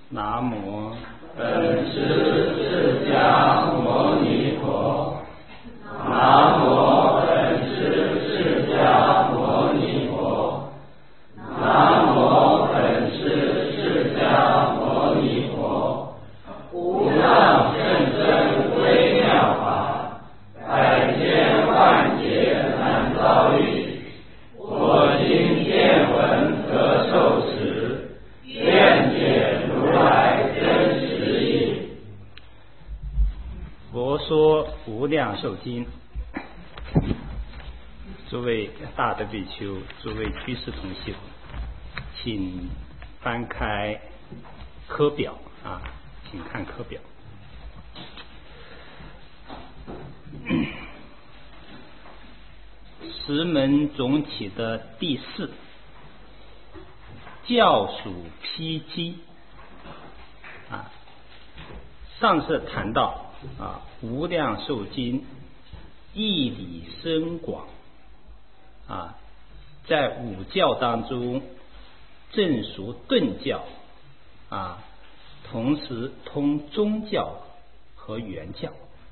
南无本师释迦牟尼佛。南无本师释迦牟尼佛。南无本师释迦牟尼佛。无量甚深微妙法，百千万劫难遭遇。我今见闻得受持，愿解如来真实义。 佛说无量寿经。诸位大德比丘，诸位居士同修，请翻开课表啊，请看课表。十门总起的第四，教属披机啊。上次谈到啊，无量寿经义理深广啊，在五教当中正属顿教啊，同时通宗教和原教。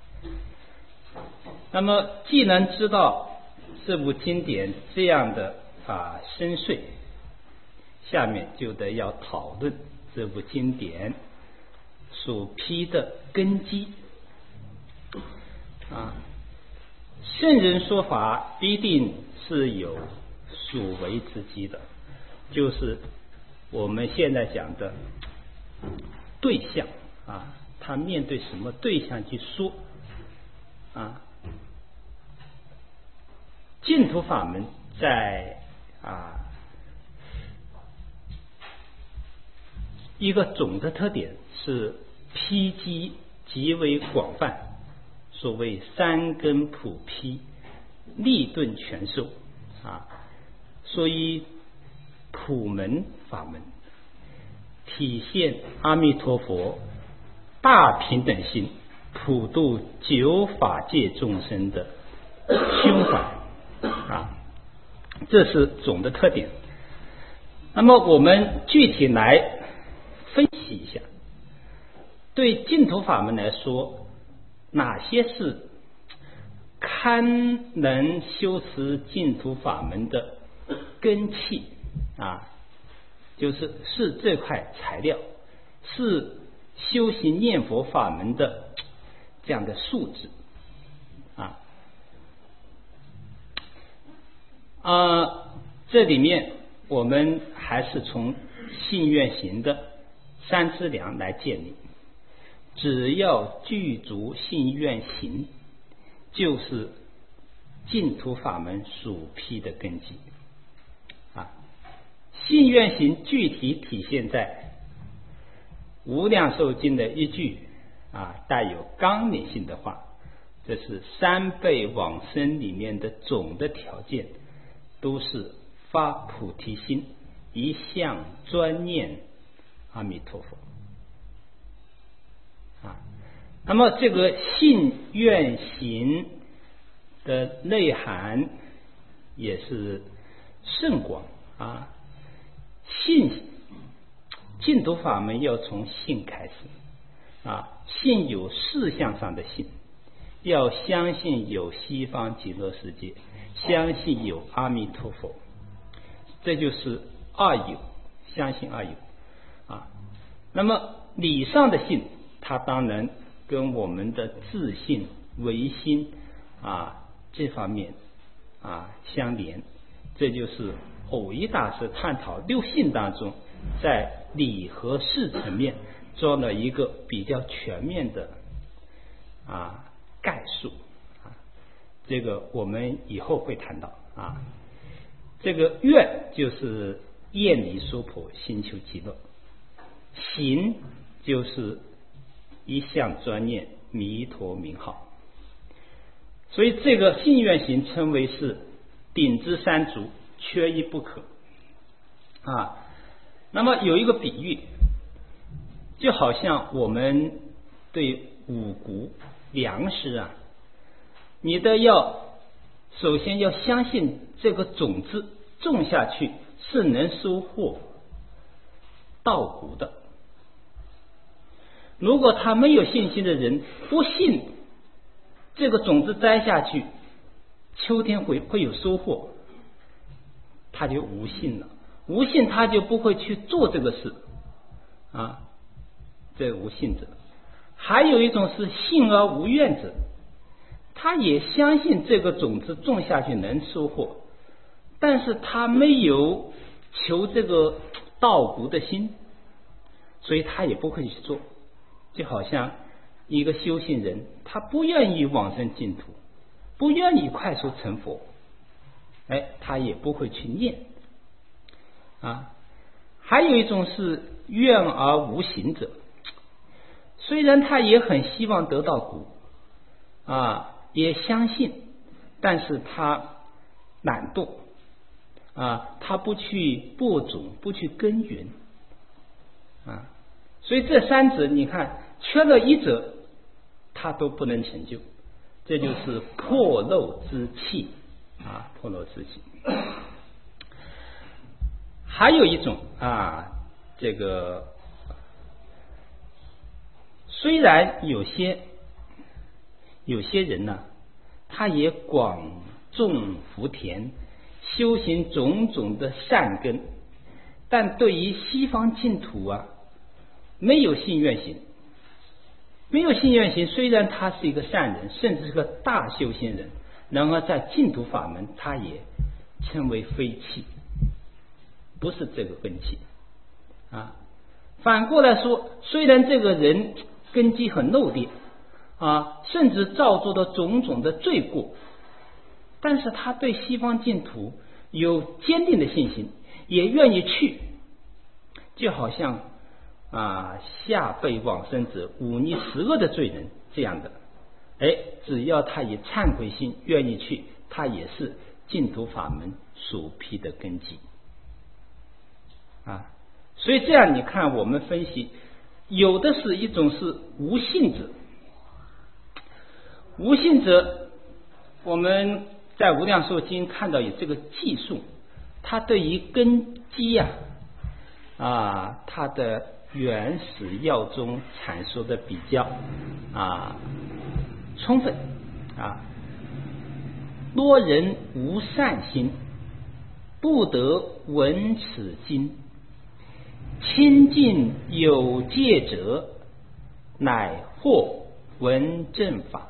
那么既能知道这部经典这样的深邃，下面就得要讨论这部经典所披的根基啊。圣人说法必定是有所为之机的，就是我们现在讲的对象啊，他面对什么对象去说啊。净土法门在一个总的特点是披机极为广泛，所谓三根普披，利钝全收啊。所以普门法门体现阿弥陀佛大平等心，普度九法界众生的胸怀啊，这是总的特点。那么我们具体来分析一下，对净土法门来说，哪些是堪能修持净土法门的根器啊，就是这块材料，是修行念佛法门的这样的素质这里面我们还是从信愿行的三资粮来建立。只要具足信愿行，就是净土法门所披的根基啊。信愿行具体体现在无量寿经的一句带有纲领性的话，这是三辈往生里面的总的条件，都是发菩提心，一向专念阿弥陀佛那么这个信愿行的内涵也是甚广信净土法门要从信开始信有事项上的信，要相信有西方极乐世界，相信有阿弥陀佛，这就是二有，相信二有那么理上的信，它当然跟我们的自信唯心这方面相连，这就是蕅益大师探讨六信当中，在理和事层面做了一个比较全面的概述这个我们以后会谈到这个愿就是愿离娑婆，心求极乐；行就是一向专念弥陀名号。所以这个信愿行称为是顶之三足，缺一不可那么有一个比喻，就好像我们对五谷粮食你首先要相信这个种子种下去是能收获稻谷的如果他没有信心的人不信这个种子栽下去秋天会有收获，他就无信了，无信他就不会去做这个事啊，这无信者。还有一种是信而无愿者，他也相信这个种子种下去能收获，但是他没有求这个稻谷的心，所以他也不会去做。就好像一个修行人，他不愿意往生净土，不愿意快速成佛，他也不会去念啊。还有一种是愿而无行者，虽然他也很希望得到谷啊，也相信，但是他懒惰啊，他不去播种，不去耕耘啊，所以这三者你看缺了一者他都不能成就，这就是破漏之气啊，破漏之气。还有一种啊，这个虽然有些人呢，他也广种福田，修行种种的善根，但对于西方净土啊，没有信愿行。没有信愿行，虽然他是一个善人，甚至是个大修行人，然而在净土法门他也称为非气，不是这个根器啊。反过来说，虽然这个人根基很漏劣啊，甚至造作的种种的罪过，但是他对西方净土有坚定的信心，也愿意去，就好像下辈往生者忤逆十恶的罪人这样的，只要他以忏悔心愿意去，他也是净土法门所披的根基啊。所以这样你看，我们分析，有的是一种是无信者，无信者我们在无量寿经看到有这个记述，他对于根基他的原始要中阐述的比较充分多人无善心，不得闻此经，亲近有戒者，乃获闻正法，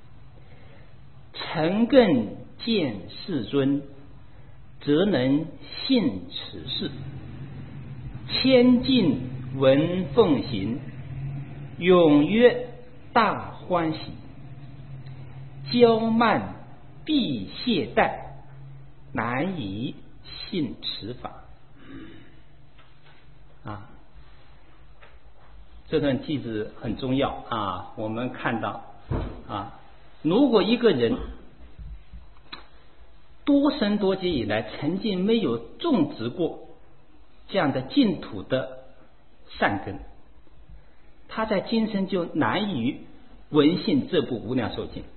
诚更见世尊，则能信此事，谦敬闻奉行，踊跃大欢喜，骄慢必懈怠，难以信此法这段句子很重要我们看到如果一个人多生多劫以来曾经没有种植过这样的净土的善根，他在今生就难于闻信这部无量寿经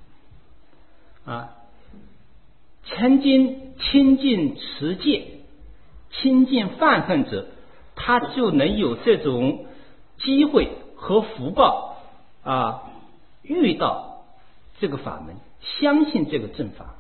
曾经亲近持戒、亲近犯恨者，他就能有这种机会和福报遇到这个法门，相信这个正法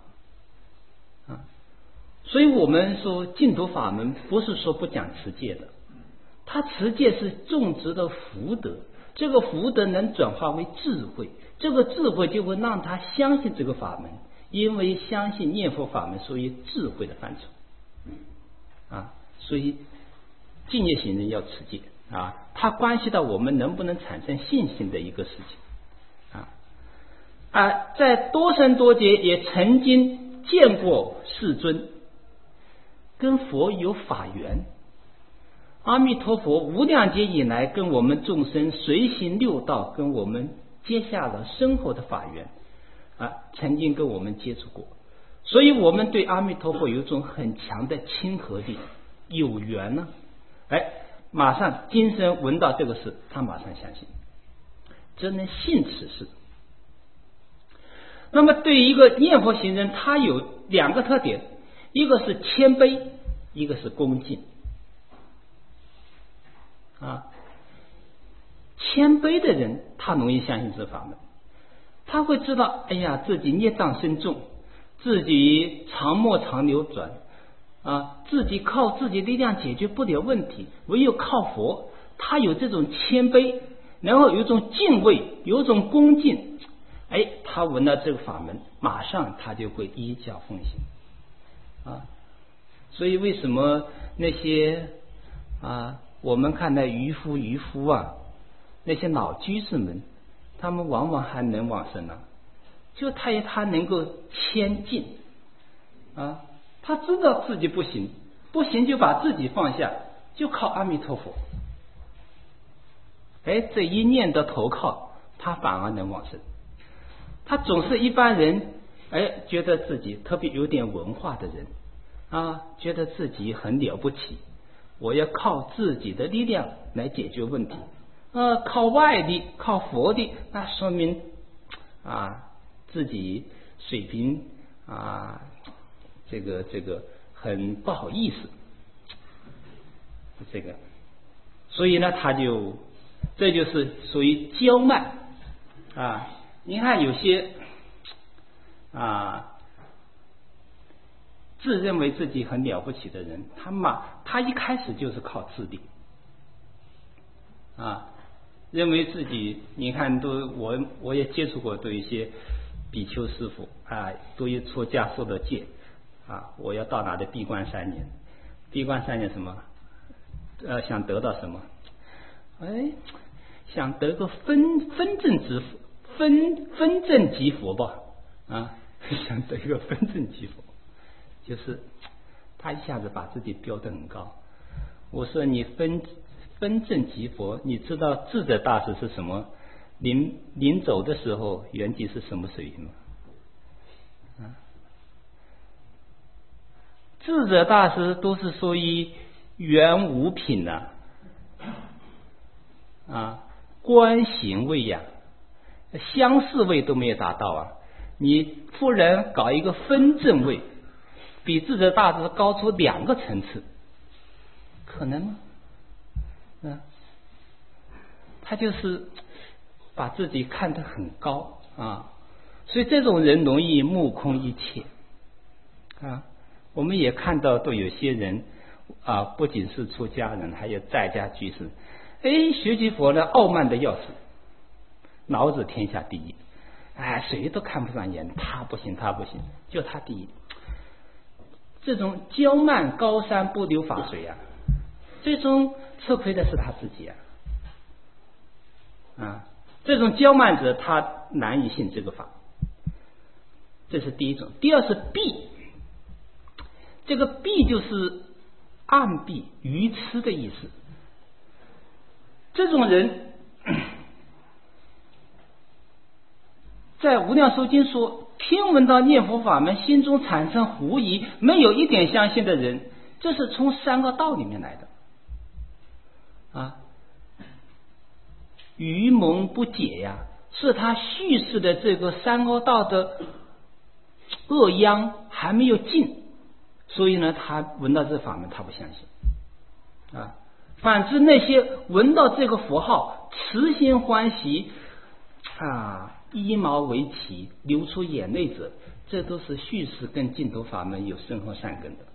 所以我们说净土法门不是说不讲持戒的，他持戒是种植的福德，这个福德能转化为智慧，这个智慧就会让他相信这个法门，因为相信念佛法门属于智慧的范畴所以净业行人要持戒它关系到我们能不能产生信心的一个事情在多生多劫也曾经见过世尊，跟佛有法缘，阿弥陀佛无量劫以来跟我们众生随行六道，跟我们结下了深厚的法缘曾经跟我们接触过，所以我们对阿弥陀佛有一种很强的亲和力，有缘呢马上今生闻到这个事，他马上相信，只能信此事。那么对于一个念佛行人，他有两个特点，一个是谦卑，一个是恭敬谦卑的人，他容易相信这法门，他会知道，哎呀，自己孽障深重，自己常磨常流转自己靠自己力量解决不了问题，唯有靠佛。他有这种谦卑，然后有一种敬畏，有一种恭敬，他闻到这个法门，马上他就会依教奉行所以为什么那些我们看到渔夫那些老居士们，他们往往还能往生就他能够谦敬他知道自己不行就把自己放下，就靠阿弥陀佛。这一念的投靠，他反而能往生。他总是一般人觉得自己特别有点文化的人觉得自己很了不起，我要靠自己的力量来解决问题靠外力靠佛力，那说明自己水平这个很不好意思所以呢这就是属于骄慢你看有些自认为自己很了不起的人，他一开始就是靠自力认为自己，你看我也接触过，对一些比丘师傅都一出家受的戒我要到哪里闭关3年，闭关3年什么想得到什么想得个分正即佛吧想得一个分正即佛，就是他一下子把自己标得很高。我说你分正即佛，你知道智者大师是什么临走的时候圆寂是什么水平吗智者大师都是属于圆无品观行位相似位都没有达到你忽然搞一个分正位，比智者大师高出2个层次，可能吗他就是把自己看得很高所以这种人容易目空一切我们也看到都有些人不仅是出家人，还有在家居士学习佛呢傲慢的要死，老子天下第一谁都看不上眼，他不行就他第一。这种骄慢高山不流法水最终吃亏的是他自己这种骄慢者他难以信这个法，这是第一种。第二是避，这个避就是暗避愚痴的意思。这种人在无量寿经说，听闻到念佛法门，心中产生狐疑，没有一点相信的人，这是从3个道里面来的愚蒙不解是他叙事的这个3个道的恶殃还没有尽，所以呢他闻到这法门他不相信反之那些闻到这个佛号慈心欢喜衣毛为旗流出眼泪者，这都是叙事跟净土法门有深厚善根的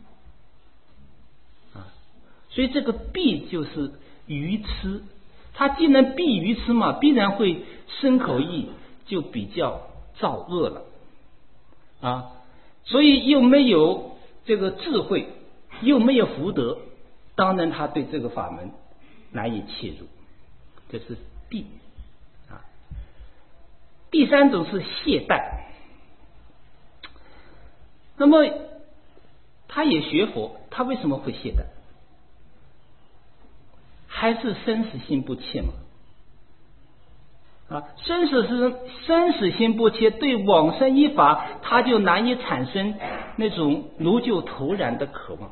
所以这个避就是愚痴，他既能避愚痴嘛，必然会生口意就比较造恶了所以又没有这个智慧，又没有福德，当然他对这个法门难以切入，这是避第3种是懈怠，那么他也学佛，他为什么会懈怠？还是生死心不切嘛生死心不切，对往生一法他就难以产生那种如救头然的渴望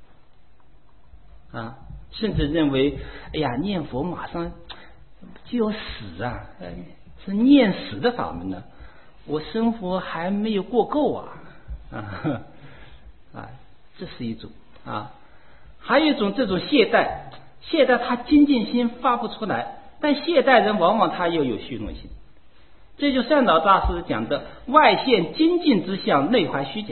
甚至认为念佛马上就要死是念死的法门呢，我生活还没有过够这是一种还有一种这种懈怠他精进心发不出来， 但懈怠人往往他又有虚荣心，这就善导大师讲的外现精进之相，内怀虚假。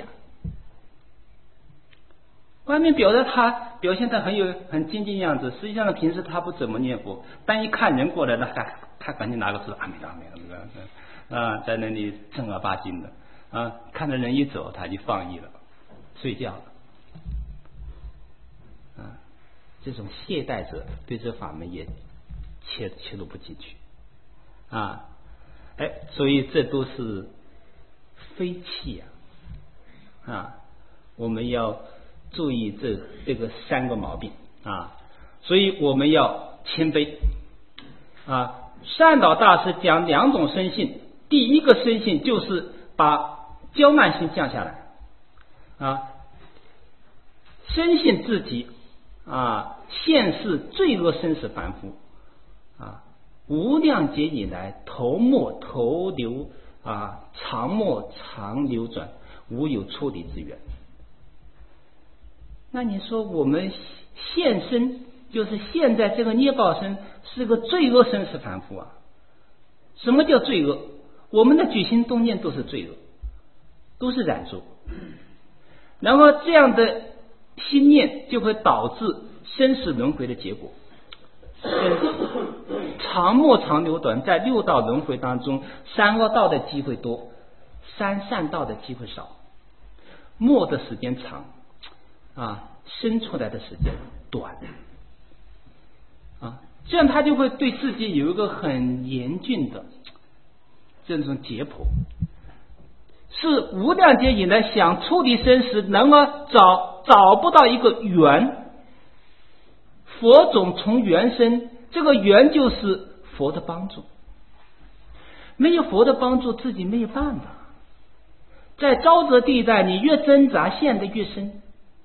外面表现他很精进样子，实际上呢平时他不怎么念佛，但一看人过来了，他赶紧拿个字阿弥陀佛在那里正儿八经的看着人一走他就放逸了，睡觉了这种懈怠者对这法门也切入不进去所以这都是非气我们要注意这个3个毛病所以我们要谦卑善导大师讲2种生性，第一个生性就是把骄慢心降下来深信自己现世罪恶生死凡夫无量劫以来头末头流长末长流转，无有出离之缘。那你说我们现身就是现在这个捏报身是个罪恶生死凡夫什么叫罪恶？我们的举心动念都是罪恶，都是染著，然后这样的心念就会导致生死轮回的结果。长末长流短，在6道轮回当中，3恶道的机会多，3善道的机会少，末的时间长生出来的时间短这样他就会对自己有一个很严峻的这种解剖，是无量劫以来想出离生死，然而找不到一个缘，佛种从缘生，这个缘就是佛的帮助，没有佛的帮助自己没有办法，在沼泽地带你越挣扎陷得越深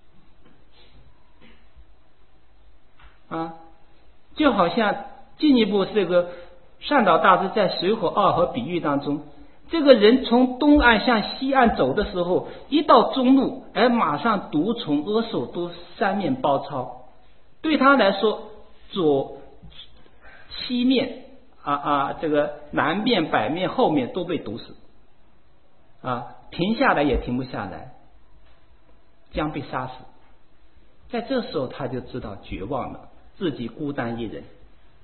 就好像进一步这个善导大师在水火2河比喻当中，这个人从东岸向西岸走的时候，一到中路马上毒虫阿兽都3面包抄，对他来说左西面这个南面北面后面都被毒死停下来也停不下来，将被杀死。在这时候他就知道绝望了，自己孤单一人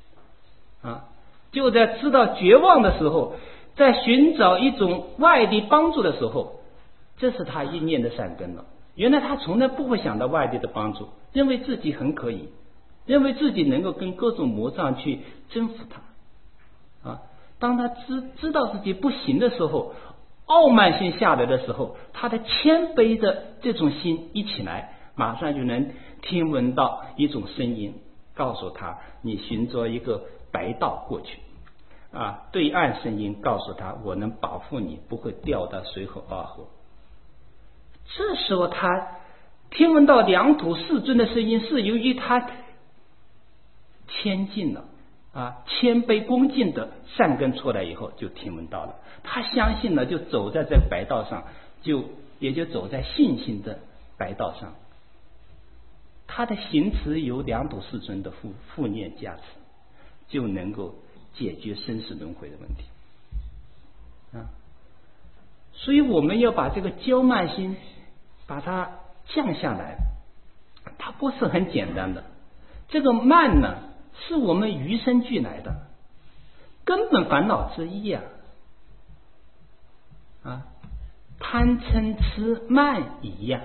就在知道绝望的时候，在寻找一种外力帮助的时候，这是他一念的善根了。原来他从来不会想到外力的帮助，认为自己很可以，认为自己能够跟各种魔障去征服它当他知道自己不行的时候，傲慢心下来的时候，他的谦卑的这种心一起来，马上就能听闻到一种声音告诉他，你循着一个白道过去对岸声音告诉他，我能保护你不会掉到水火2河。这时候他听闻到两土世尊的声音，是由于他谦敬了谦卑恭敬的善根出来以后就听闻到了，他相信了，就走在这白道上，也就走在信心的白道上。他的行持由两土世尊的护念加持，就能够解决生死轮回的问题所以我们要把这个骄慢心把它降下来，它不是很简单的。这个慢呢，是我们与生俱来的根本烦恼之一贪嗔痴慢一样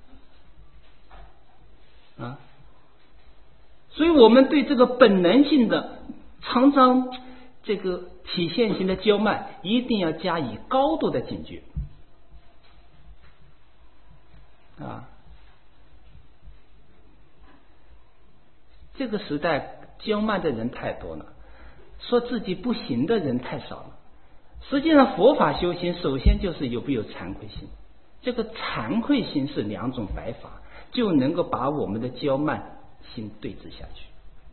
所以我们对这个本能性的常常这个体现型的骄慢一定要加以高度的警觉这个时代骄慢的人太多了，说自己不行的人太少了。实际上佛法修行首先就是有没有惭愧心，这个惭愧心是2种白法，就能够把我们的骄慢心对治下去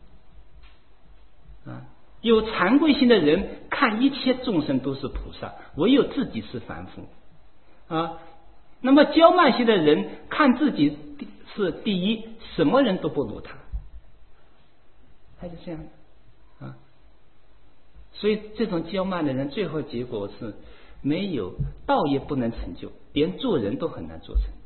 有惭愧心的人看一切众生都是菩萨，唯有自己是凡夫那么骄慢心的人看自己是第一，什么人都不如他，他就这样所以这种骄慢的人，最后结果是没有道也不能成就，连做人都很难做成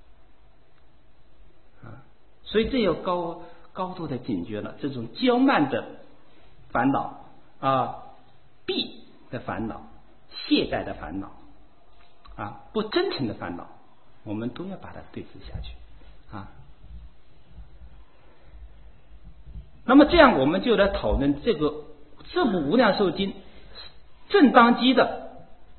啊！所以这有高度的警觉了，这种骄慢的烦恼啊，避的烦恼，懈怠的烦恼啊，不真诚的烦恼，我们都要把它对治下去啊。那么这样我们就来讨论这部无量寿经正当机的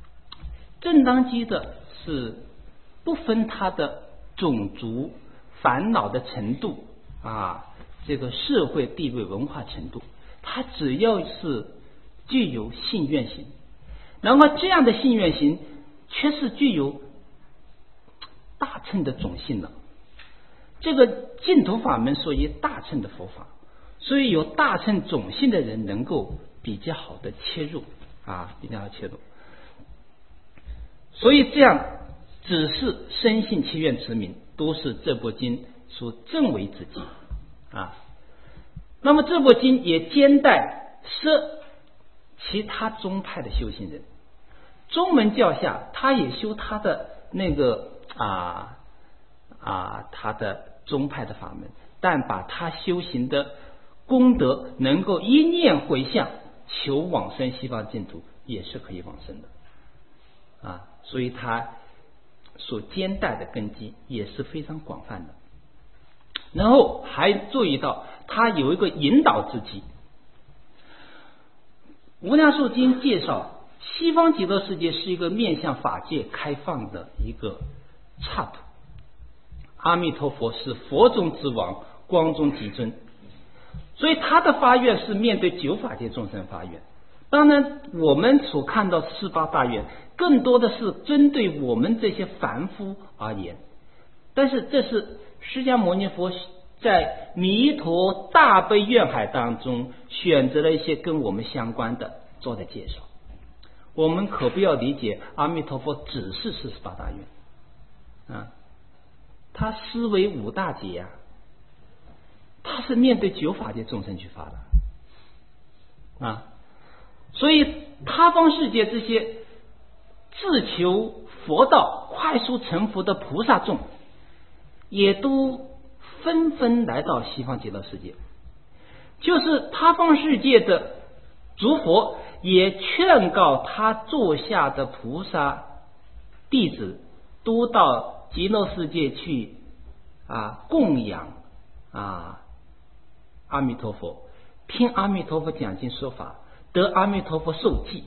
是不分它的种族烦恼的程度啊，这个社会地位文化程度，它只要是具有信愿行，然后这样的信愿行却是具有大乘的种性了。这个净土法门属于大乘的佛法，所以有大乘种性的人能够比较好的切入啊，比较好切入。所以这样只是深信其愿持名，都是这部经所正为之机啊。那么这部经也兼带摄其他宗派的修行人，宗门教下他也修他的那个他的宗派的法门，但把他修行的功德能够一念回向求往生西方净土，也是可以往生的啊。所以他所兼带的根基也是非常广泛的。然后还注意到他有一个引导之机。无量寿经介绍西方极乐世界是一个面向法界开放的一个刹土，阿弥陀佛是佛中之王，光中极尊，所以他的发愿是面对九法界众生发愿。当然我们所看到48大愿更多的是针对我们这些凡夫而言，但是这是释迦牟尼佛在弥陀大悲愿海当中选择了一些跟我们相关的做的介绍。我们可不要理解阿弥陀佛只是48大愿啊，他思维五大劫啊，他是面对九法界众生去发的啊。所以他方世界这些自求佛道快速成佛的菩萨众，也都纷纷来到西方极乐世界。就是他方世界的诸佛也劝告他座下的菩萨弟子都到极乐世界去供养阿弥陀佛，听阿弥陀佛讲经说法，得阿弥陀佛受记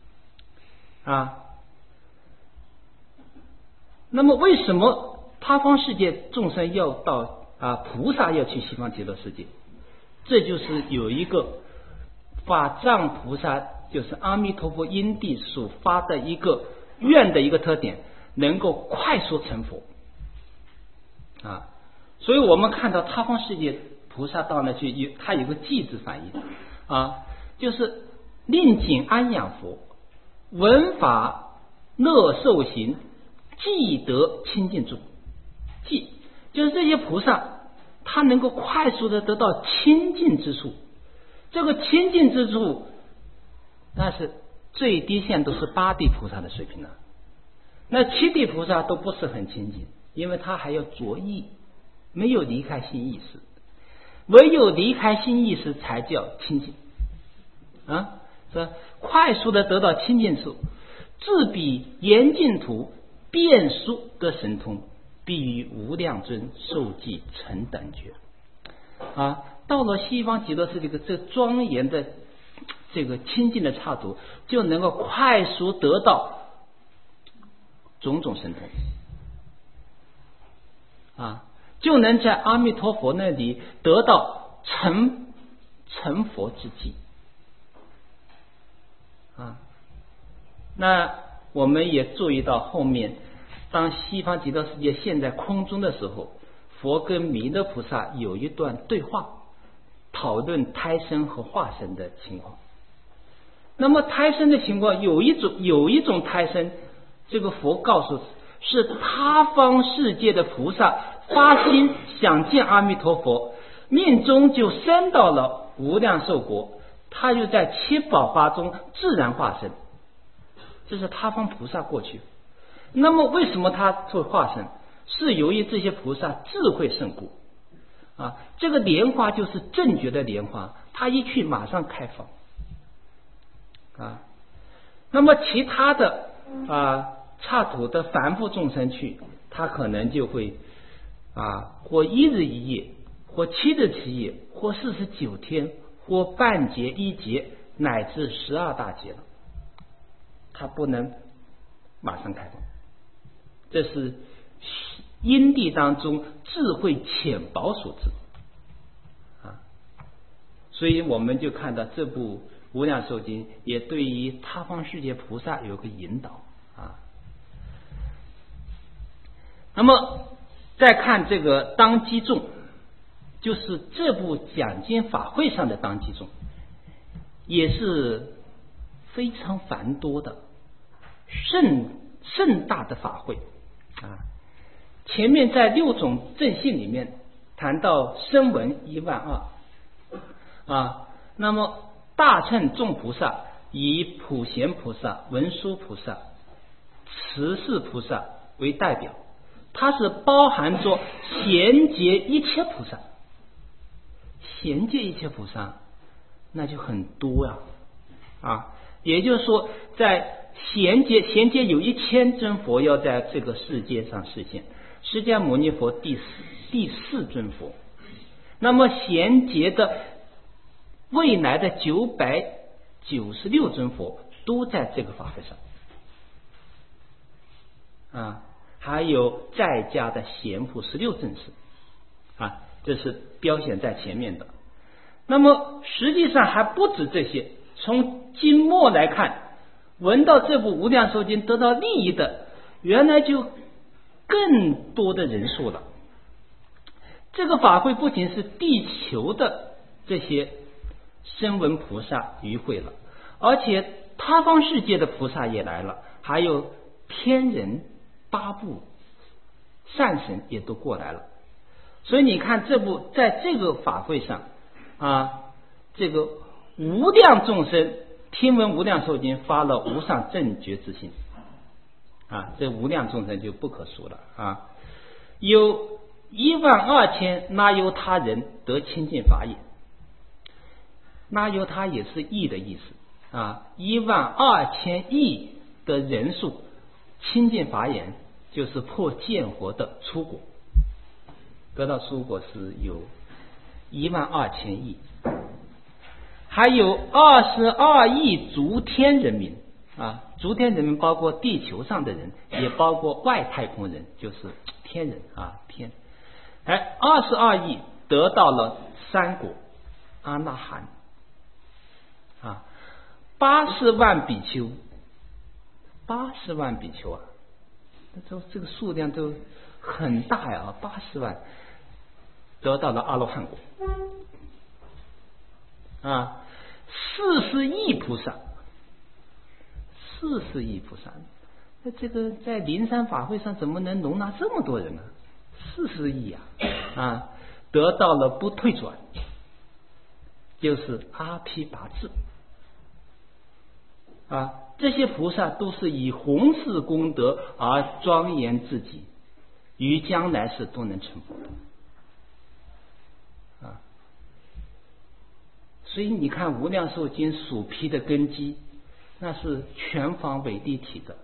那么为什么他方世界众生要到菩萨要去西方极乐世界？这就是有一个法藏菩萨，就是阿弥陀佛因地所发的一个愿的一个特点，能够快速成佛所以我们看到他方世界菩萨到那去，他有个记字反义就是令景安养佛，闻法乐受行，即得清净住。即就是这些菩萨他能够快速的得到清净之处，这个清净之处那是最低限都是八地菩萨的水平了，那七地菩萨都不是很清净，因为他还要着意，没有离开心意识，唯有离开心意识才叫清净是快速的得到清净处，自比严净土变殊得神通，必于无量尊受记成等觉到了西方极乐世界这庄严的这个清净的刹土，就能够快速得到种种神通就能在阿弥陀佛那里得到成佛之际那我们也注意到后面，当西方极乐世界现在空中的时候，佛跟弥勒菩萨有一段对话，讨论胎生和化生的情况。那么胎生的情况有一种胎生，这个佛告诉是他方世界的菩萨发心想见阿弥陀佛，命中就生到了无量寿国， 他就在七宝花中自然化身，这是他方菩萨过去。那么为什么他会化身？是由于这些菩萨智慧甚故啊。这个莲花就是正觉的莲花，他一去马上开放啊。那么其他的刹土的凡夫众生去，他可能就会或一日一夜，或7日7夜，或49天，或半劫1劫，乃至12大劫了，他不能马上开放。这是因地当中智慧浅薄所致所以我们就看到这部无量寿经也对于他方世界菩萨有个引导那么再看这个当机众，就是这部讲经法会上的当机众，也是非常繁多的盛大的法会前面在6种正信里面谈到声闻12000那么大乘众菩萨以普贤菩萨、文殊菩萨、慈氏菩萨为代表，它是包含着贤劫一切菩萨。贤劫一切菩萨那就很多也就是说在贤劫有1000尊佛要在这个世界上实现，释迦牟尼佛第4尊佛，那么贤劫的未来的996尊佛都在这个法会上还有在家的贤父16正士这是标显在前面的。那么实际上还不止这些，从经末来看，闻到这部无量寿经得到利益的原来就更多的人数了。这个法会不仅是地球的这些声闻菩萨与会了，而且他方世界的菩萨也来了，还有天人8部善神也都过来了。所以你看这部在这个法会上这个无量众生听闻无量寿经发了无上正觉之心这无量众生就不可数了有12000那由他人得清净法眼，那由他也是亿的意思12000亿的人数清净法眼，就是破见惑的出果，得到出果是有12000亿，还有22亿诸天人民诸天人民包括地球上的人，也包括外太空人，就是天人天22亿得到了3果阿那含80万比丘，80万比丘这个数量都很大80万得到了阿罗汉果40亿菩萨，40亿菩萨，那这个在灵山法会上怎么能容纳这么多人呢？40亿得到了不退转，就是阿毗跋致这些菩萨都是以弘誓功德而庄严自己，于将来世都能成佛的所以你看无量寿经所披的根基，那是全方位立体的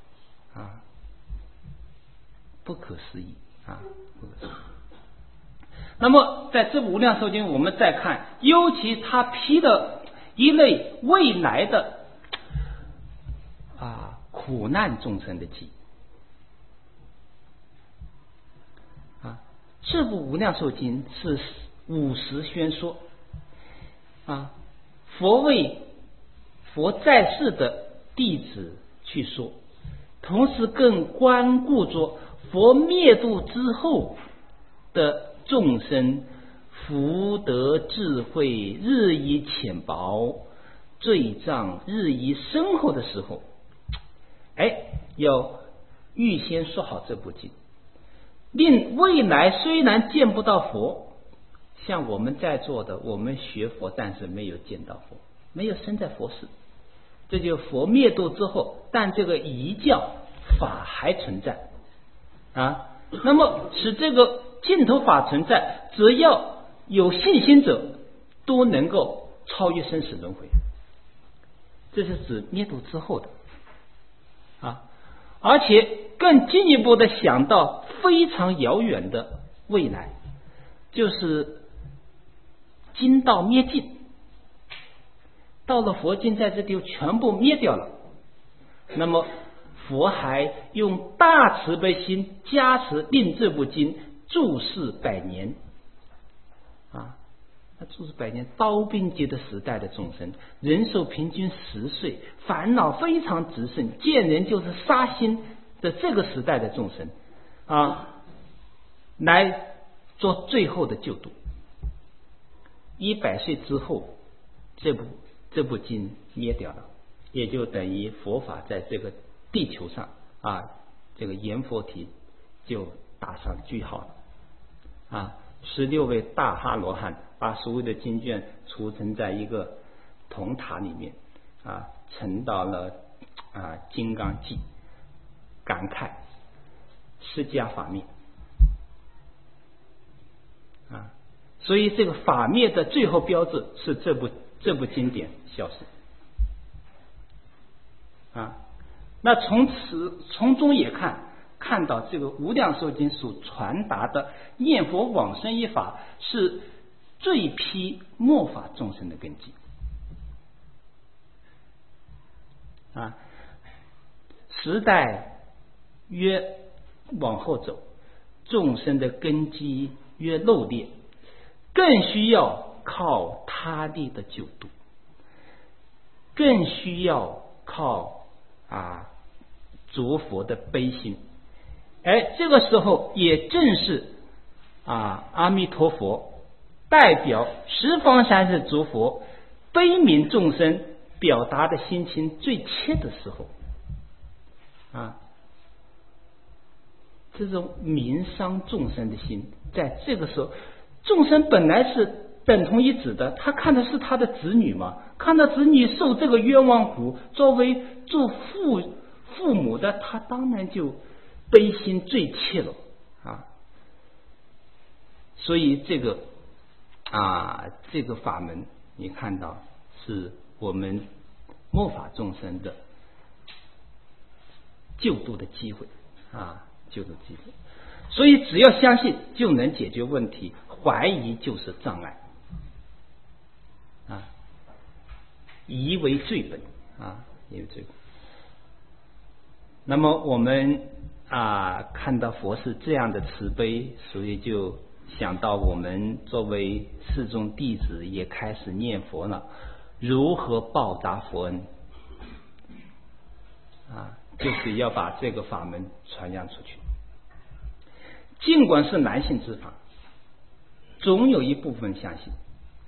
不可思议不可思议。那么在这无量寿经我们再看，尤其他披的一类未来的苦难众生的记这部无量寿经是50宣说佛为佛在世的弟子去说，同时更关顾着佛灭度之后的众生福德智慧日益浅薄，罪障日益深厚的时候，要预先说好这部经，令未来虽然见不到佛，像我们在座的，我们学佛但是没有见到佛没有生在佛世，这就佛灭度之后，但这个仪教法还存在啊。那么使这个净土法存在，只要有信心者都能够超越生死轮回，这是指灭度之后的啊。而且更进一步的想到非常遥远的未来，就是经道灭尽，到了佛经在这地方全部灭掉了，那么佛还用大慈悲心加持，令这部经住世100年啊。那住世100年，刀兵劫的时代的众生，人寿平均10岁，烦恼非常炽盛，见人就是杀心的这个时代的众生啊，来做最后的救度。100岁之后，这部经灭掉了，也就等于佛法在这个地球上啊，这个阎佛体就打上句号了啊。16位大哈罗汉把所有的经卷储存在一个铜塔里面啊，沉到了金刚记，感慨释迦法灭啊。所以这个法灭的最后标志是这部经典消失啊。那从中也看到这个无量寿经所传达的念佛往生一法是最批末法众生的根基啊。时代越往后走，众生的根基越漏劣，更需要靠他力的救度，更需要靠着佛的悲心。这个时候也正是阿弥陀佛代表十方三世诸佛悲悯众生表达的心情最切的时候啊。这种悯伤众生的心，在这个时候，众生本来是等同一子的，他看的是他的子女嘛，看到子女受这个冤枉苦，作为做父母的，他当然就悲心最切了啊。所以这个法门，你看到是我们末法众生的救度的机会救度机会。所以只要相信就能解决问题，怀疑就是障碍疑为罪本疑为罪本。那么我们看到佛是这样的慈悲，所以就想到我们作为世众弟子也开始念佛了，如何报答佛恩就是要把这个法门传扬出去。尽管是难信之法，总有一部分相信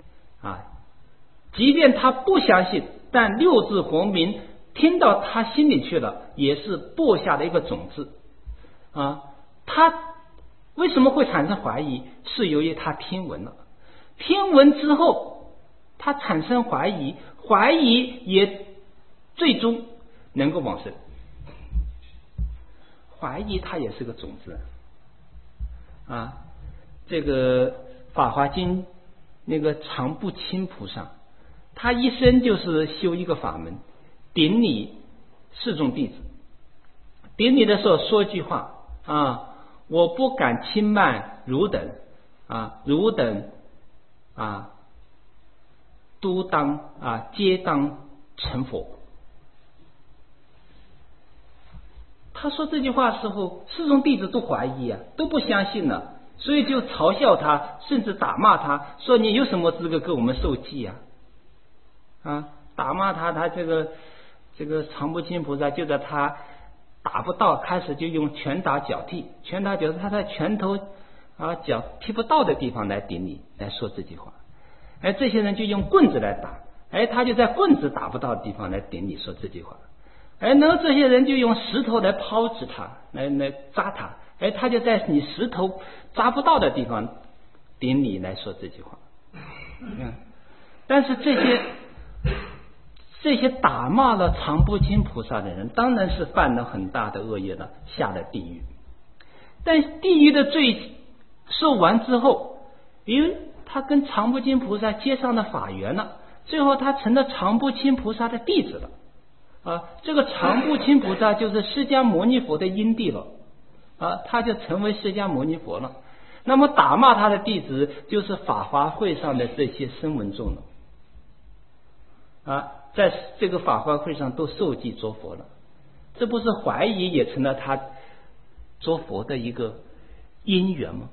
即便他不相信，但六字洪名听到他心里去了，也是播下的一个种子他为什么会产生怀疑？是由于他听闻了，听闻之后他产生怀疑，怀疑也最终能够往生。怀疑它也是个种子这个法华经那个常不轻菩萨，他一生就是修一个法门，顶礼世众弟子，顶礼的时候说一句话我不敢轻慢汝等汝等都当皆当成佛。他说这句话的时候，世众弟子都怀疑都不相信了，所以就嘲笑他，甚至打骂他，说你有什么资格跟我们受记打骂他。他这个常不轻菩萨就在他打不到，开始就用拳打脚踢，拳打脚踢，他在拳头脚踢不到的地方来顶你，来说这句话。这些人就用棍子来打，他就在棍子打不到的地方来顶你，说这句话。那这些人就用石头来抛掷他，来扎他，他就在你石头扎不到的地方顶你来说这句话。但是这些这些打骂了常不轻菩萨的人，当然是犯了很大的恶业了，下了地狱。但地狱的罪受完之后，因为他跟常不轻菩萨结上了法缘了，最后他成了常不轻菩萨的弟子了。这个常不轻菩萨就是释迦牟尼佛的因地了，他就成为释迦牟尼佛了。那么打骂他的弟子就是法华会上的这些声闻众了，在这个法华会上都受记作佛了，这不是怀疑也成了他作佛的一个因缘吗？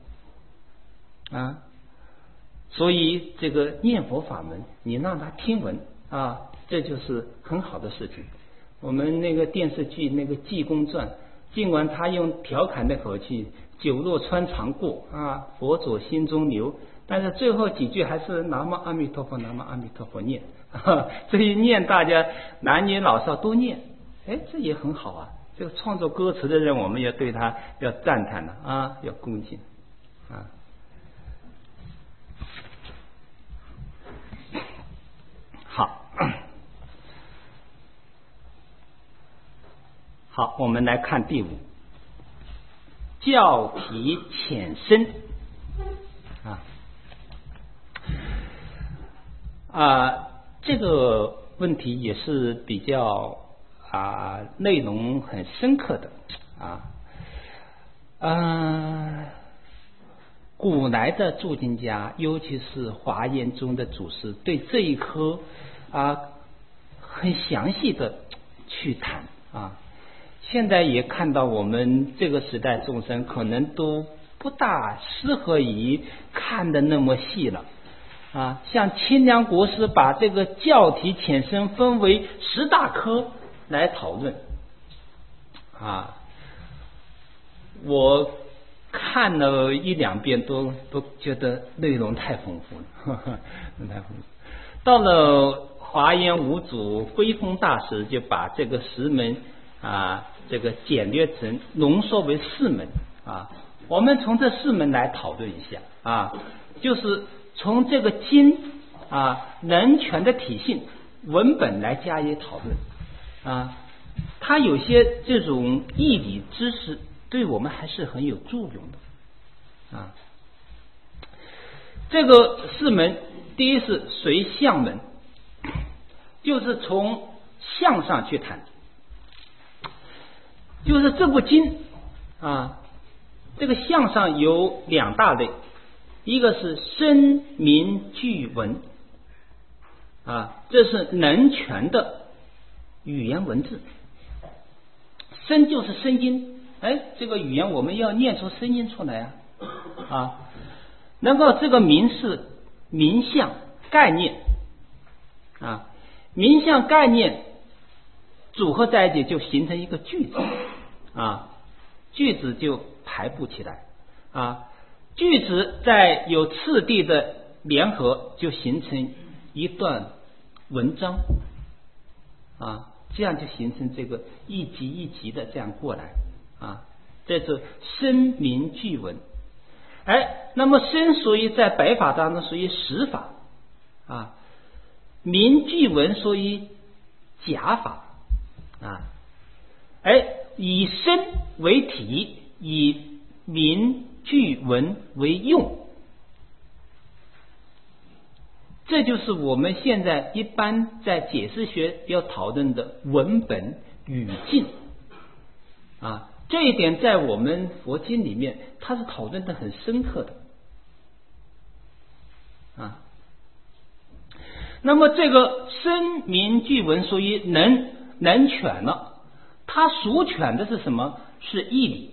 所以这个念佛法门，你让他听闻这就是很好的事情。我们那个电视剧那个《济公传》，尽管他用调侃的口气，酒若穿肠过佛祖心中留，但是最后几句还是南无阿弥陀佛，南无阿弥陀佛念。这一念大家男女老少都念，这也很好啊。这个创作歌词的人，我们要对他要赞叹的要恭敬好，我们来看第5，教体浅深这个问题也是比较内容很深刻的古来的注经家，尤其是华严宗的祖师，对这一科很详细的去谈现在也看到我们这个时代众生可能都不大适合于看的那么细了像清凉国师把这个教体浅深分为10大科来讨论我看了1、2遍都觉得内容太丰富了到了华严五祖慧峰大师就把这个10门这个简略成浓缩为4门我们从这4门来讨论一下就是从这个经人权的体性文本来加以讨论它有些这种义理知识对我们还是很有作用的这个4门，第一是随相门，就是从相上去谈，就是这部经这个相上有2大类，一个是声名句文这是能全的语言文字，声就是声音，这个语言我们要念出声音出来能够这个名是名相概念名相概念组合在一起就形成一个句子句子就排布起来句子在有次第的联合就形成一段文章这样就形成这个一集一集的这样过来这是声名句文那么声属于在白法当中属于实法名句文属于假法以声为体，以名句文为用，这就是我们现在一般在解释学要讨论的文本语境这一点在我们佛经里面它是讨论的很深刻的那么这个声名句文属于能全了，它属全的是什么？是义理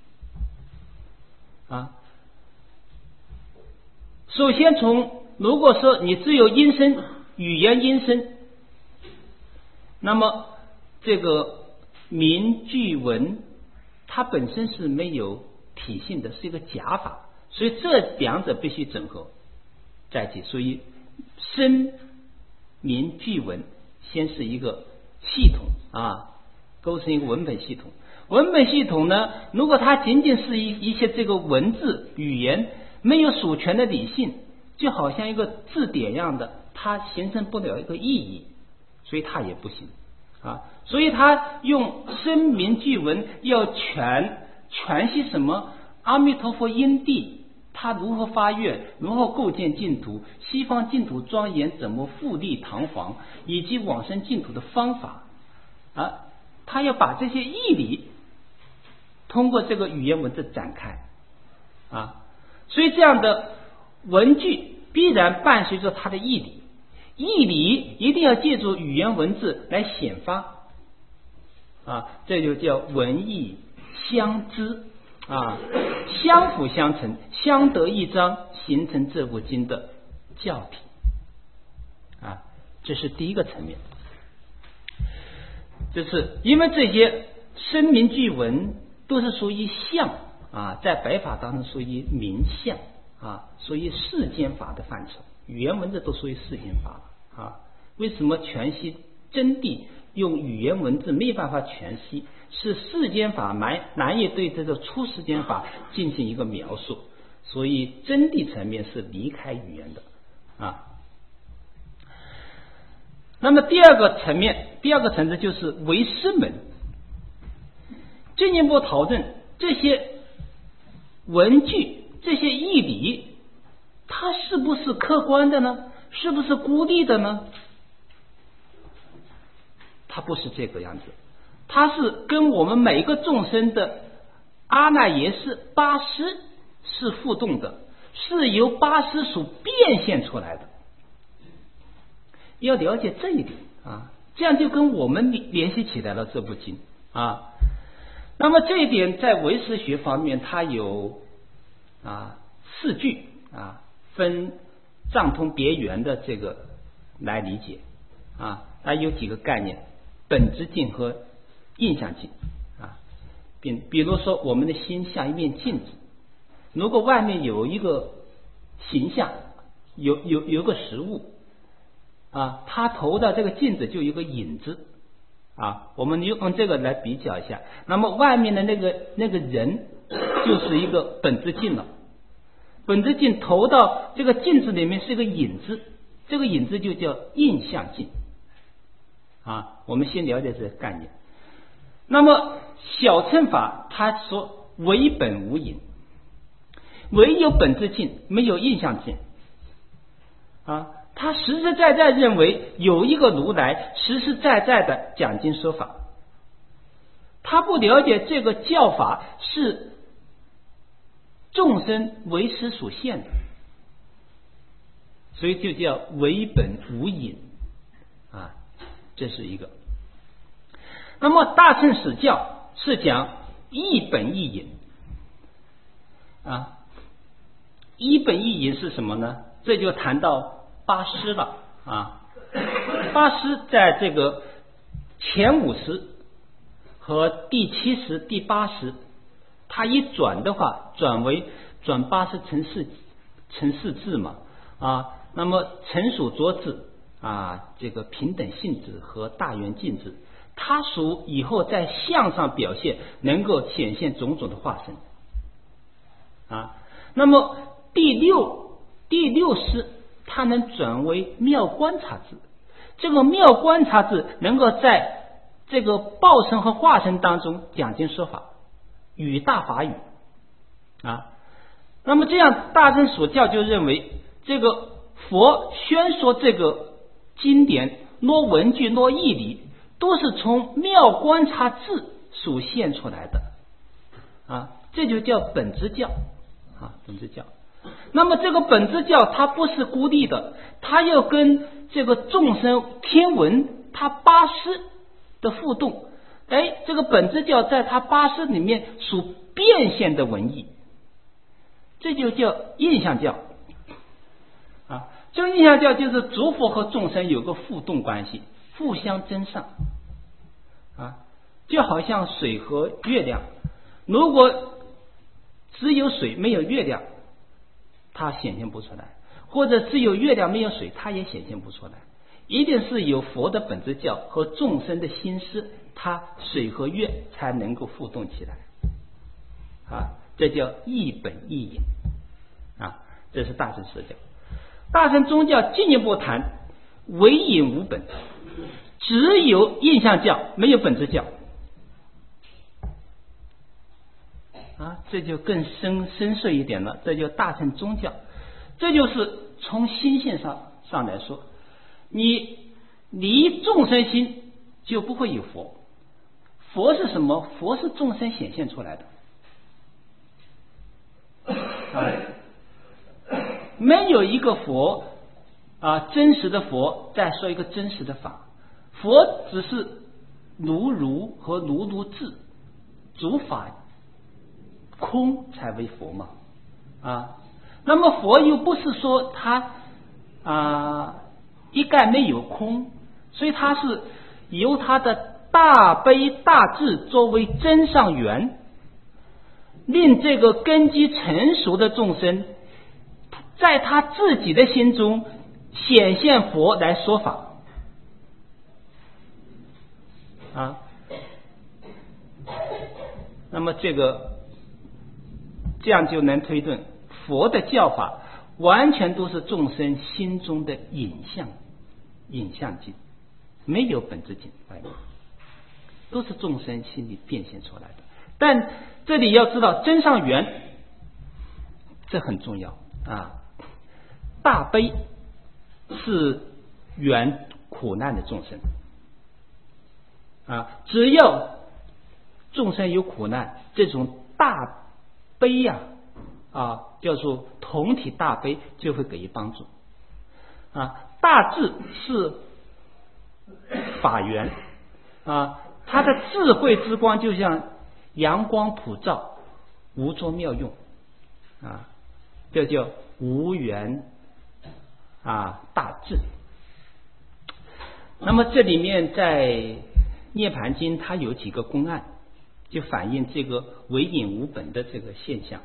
首先如果说你只有音声语言音声，那么这个名句文它本身是没有体性的，是一个假法，所以这2者必须整合在一起，所以声名句文先是一个系统构成一个文本系统。文本系统呢，如果它仅仅是一些这个文字语言没有属全的理性，就好像一个字典一样的，它形成不了一个意义， 所以他也不行啊。所以他用声名具文要诠释什么？阿弥陀佛因地他如何发愿，如何构建净土，西方净土庄严怎么富丽堂皇，以及往生净土的方法啊，他要把这些义理通过这个语言文字展开啊。所以这样的文句必然伴随着它的义理，义理一定要借助语言文字来显发啊，这就叫文义相知啊，相辅相成，相得益彰，形成这部经的教体啊，这是第一个层面。就是因为这些声名具文都是属于相啊，在白法当中属于名相啊，属于世间法的范畴，语言文字都属于世间法啊。为什么全息真谛用语言文字没办法全息？是世间法难以对这个出世间法进行一个描述，所以真谛层面是离开语言的啊。那么第二个层次就是唯识门，进一步讨论这些文句、这些义理，它是不是客观的呢？是不是孤立的呢？它不是这个样子，它是跟我们每个众生的阿赖耶识八识是互动的，是由八识所变现出来的。要了解这一点啊，这样就跟我们联系起来了这部经啊。那么这一点在唯识学方面，它有四句啊，分藏通别圆的这个来理解啊。它有几个概念：本质境和印象境啊。比如说，我们的心像一面镜子，如果外面有一个形象，有个实物啊，它投到这个镜子就有个影子啊。我们用这个来比较一下，那么外面的那个人就是一个本质镜了。本质镜投到这个镜子里面是一个影子，这个影子就叫印象镜啊。我们先了解这个概念。那么小乘法它说唯本无影，唯有本质镜，没有印象镜啊。他实实在在认为有一个如来实实在在的讲经说法，他不了解这个教法是众生唯识所现的，所以就叫唯本无影啊，这是一个。那么大乘史教是讲一本一影啊，一本一影是什么呢？这就谈到八识了啊。八识在这个前五识和第七识、第八识，它一转的话，转八识成四智嘛啊。那么成属着智啊，这个平等性质和大圆净智，它属以后在相上表现，能够显现种种的化身啊。那么第六识，它能转为妙观察智，这个妙观察智能够在这个报身和化身当中讲经说法，语大法语啊。那么这样大乘所教就认为，这个佛宣说这个经典，若文句若义理，都是从妙观察智所现出来的啊，这就叫本质教啊，本质教。那么这个本质教它不是孤立的，它要跟这个众生天文它八识的互动，这个本质教在它八识里面所变现的文艺，这就叫印象教啊。这个印象教就是诸佛和众生有个互动关系，互相增上啊，就好像水和月亮，如果只有水没有月亮，它显现不出来，或者只有月亮没有水，它也显现不出来。一定是有佛的本质教和众生的心思，它水和月才能够互动起来啊，这叫一本一影啊，这是大乘实教。大乘宗教进一步谈唯影无本， 只有印象教，没有本质教。这就更深邃一点了，这就大乘宗教。这就是从心性上来说，你离众生心就不会有佛。佛是什么？佛是众生显现出来的。没有一个佛真实的佛再说一个真实的法，佛只是如和如智诸法空才为佛嘛。那么佛又不是说他一概没有空，所以他是由他的大悲大智作为真上缘，令这个根基成熟的众生在他自己的心中显现佛来说法。那么这样就能推论，佛的教法完全都是众生心中的影像境，没有本质境，都是众生心里变现出来的。但这里要知道真上缘，这很重要大悲是缘苦难的众生只要众生有苦难，这种大悲叫做同体大悲就会给予帮助大智是法缘它的智慧之光就像阳光普照，无作妙用这叫无缘大智。那么这里面在涅盘经它有几个公案，就反映这个唯隐无本的这个现象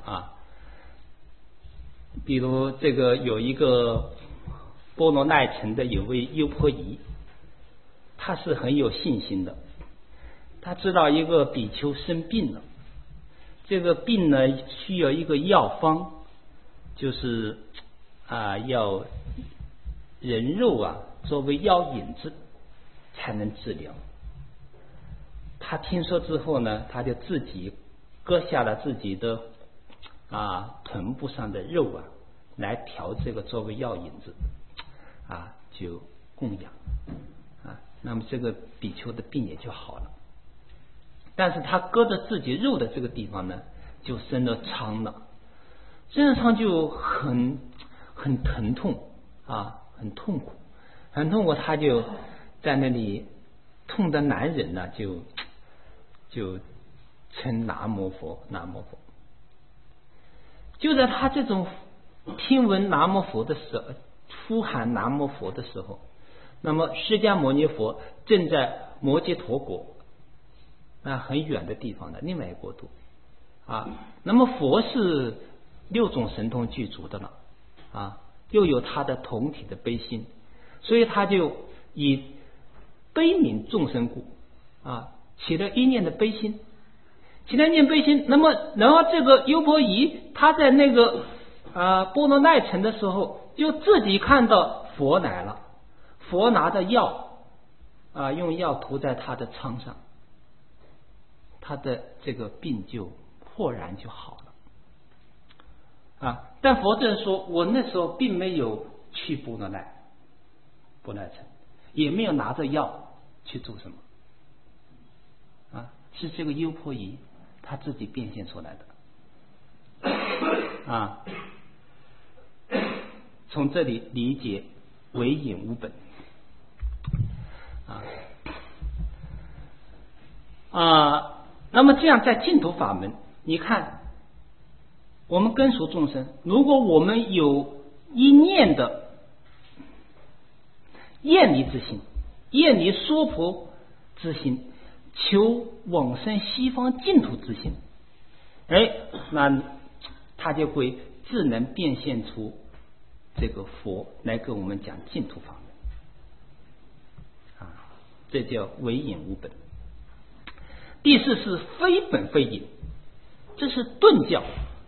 比如这个有一个波罗奈城的有位优婆夷，他是很有信心的，他知道一个比丘生病了，这个病呢需要一个药方，就是要人肉作为药引子才能治疗。他听说之后呢，他就自己割下了自己的臀部上的肉来调这个作为药引子就供养那么这个比丘的病也就好了。但是他割着自己肉的这个地方呢，就生了疮了，生了疮就很疼痛很痛苦，他就在那里痛得难忍呢，就称南无佛南无佛。就在他这种听闻南无佛的时候，呼喊南无佛的时候，那么释迦牟尼佛正在摩揭陀国很远的地方的另外一个国度那么佛是6种神通具足的了又有他的同体的悲心，所以他就以悲悯众生故起了一念的悲心，那么然后这个优婆夷他在那个波罗奈城的时候，就自己看到佛来了，佛拿着药用药涂在他的疮上，他的这个病就豁然就好了但佛正说，我那时候并没有去波罗奈城，也没有拿着药去做什么是这个优婆夷他自己变现出来的从这里理解唯隐无本那么这样在净土法门，你看我们根属众生，如果我们有一念的厌离之心，厌离娑婆之心，求往生西方净土之心，那他就会自能变现出这个佛来跟我们讲净土法门这叫唯隐无本。第四是非本非隐，这是顿教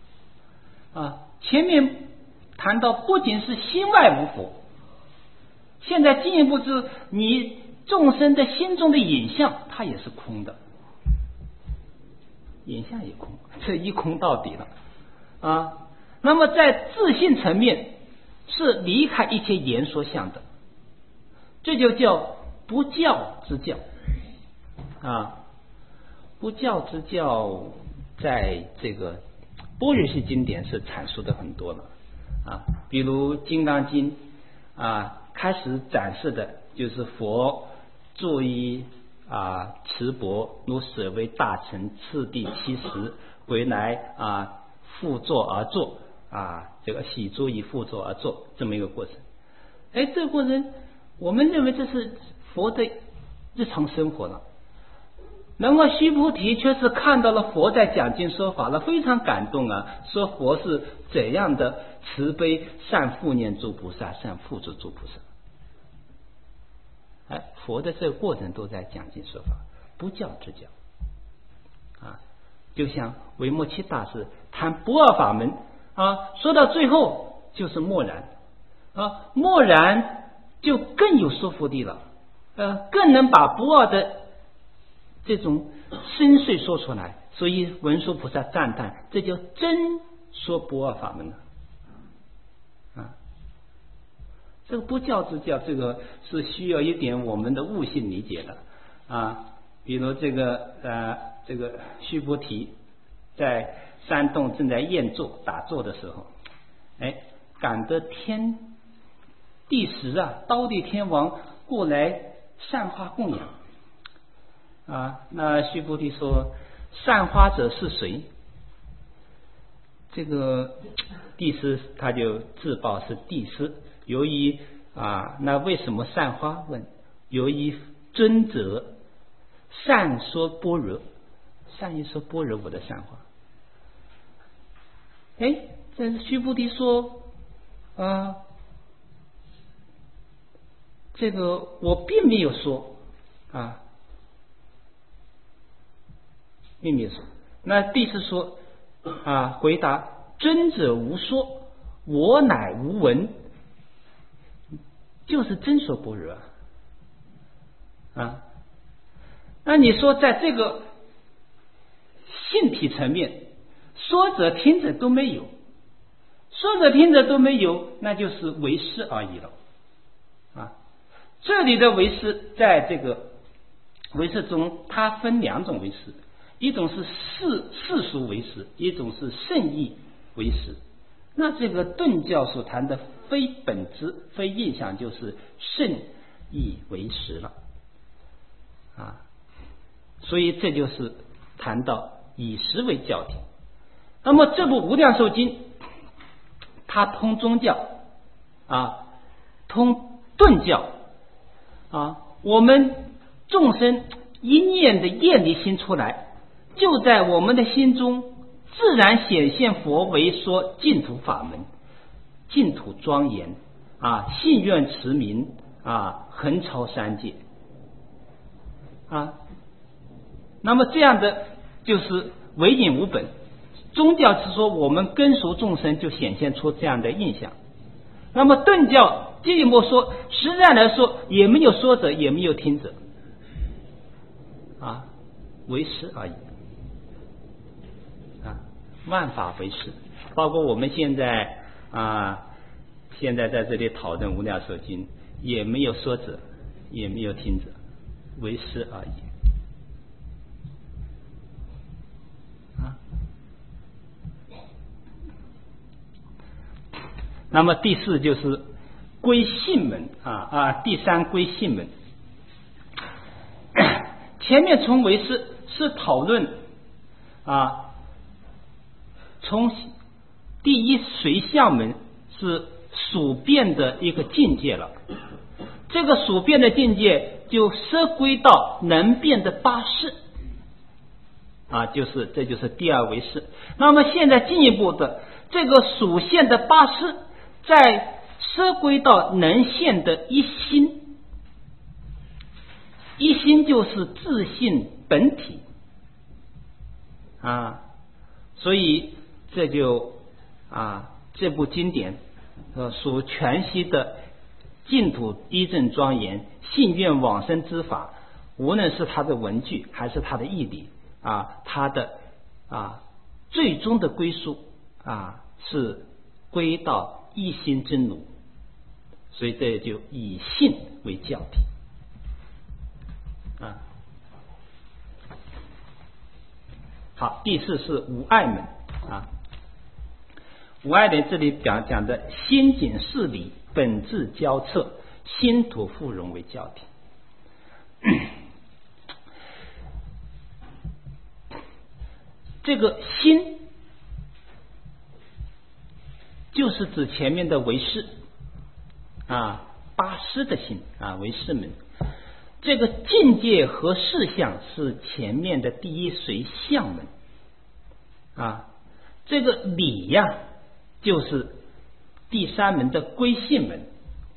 前面谈到不仅是心外无佛，现在进一步是你众生的心中的影像，它也是空的，影像也空，这一空到底了啊。那么在自性层面是离开一切言说相的，这就叫不教之教啊。不教之教在这个般若系经典是阐述的很多了啊，比如《金刚经》啊，开始展示的就是佛作于持钵如舍为大乘次第70回来复坐而坐这个喜作于复坐而坐这么一个过程。这个过程我们认为这是佛的日常生活了。那么须菩提却是看到了佛在讲经说法了，非常感动说佛是怎样的慈悲善护念诸菩萨，善护助诸菩萨。佛的这个过程都在讲经说法，不教之教就像维摩耆大师谈不二法门说到最后就是默然默然就更有说服力了更能把不二的这种深邃说出来，所以文殊菩萨赞叹，这就真说不二法门了这个不教之教，这个是需要一点我们的悟性理解的比如这个须菩提在山洞正在宴坐打坐的时候，感得第10刀地天王过来散花供养那须菩提说散花者是谁？这个帝释他就自报是帝释，由于那为什么散花？问由于尊者善说般若，善于说般若我的散花。这是须菩提说这个我并没有说并没有说。那帝释说回答尊者无说，我乃无闻，就是真说般若那你说在这个性体层面，说者听者都没有，说者听者都没有，那就是为师而已了这里的为师在这个为师中，它分2种为师，一种是世俗为师，一种是圣意为师。那这个顿教所谈的非本质非印象，就是圣意为师了所以这就是谈到以实为教体。那么这部无量寿经它通宗教通顿教我们众生一念的厌离心出来，就在我们的心中自然显现佛为说净土法门，净土庄严信愿持名横超3界那么这样的就是唯隐无本。宗教是说我们根熟众生就显现出这样的印象。那么顿教进一步说，实在来说也没有说者，也没有听者为师而已万法为师。包括我们现在在这里讨论无量寿经，也没有说者，也没有听者，为师而已那么第4就是归信门第3归信门。前面从为师是讨论从第1随相门是数变的一个境界了，这个数变的境界就摄归到能变的8识这就是第2为师。那么现在进一步的这个属现的8识再摄归到能现的一心，一心就是自性本体所以这就这部经典属全息的净土一正庄严，信愿往生之法，无论是它的文句还是它的义理它的最终的归宿是归到一心真如，所以这就以信为教体好，第四是无碍门无碍门这里讲的心景事理本质交彻，心土富荣为教体。这个心就是指前面的唯识八识的心唯识门。这个境界和事相是前面的第一随相门这个理就是第三门的归信门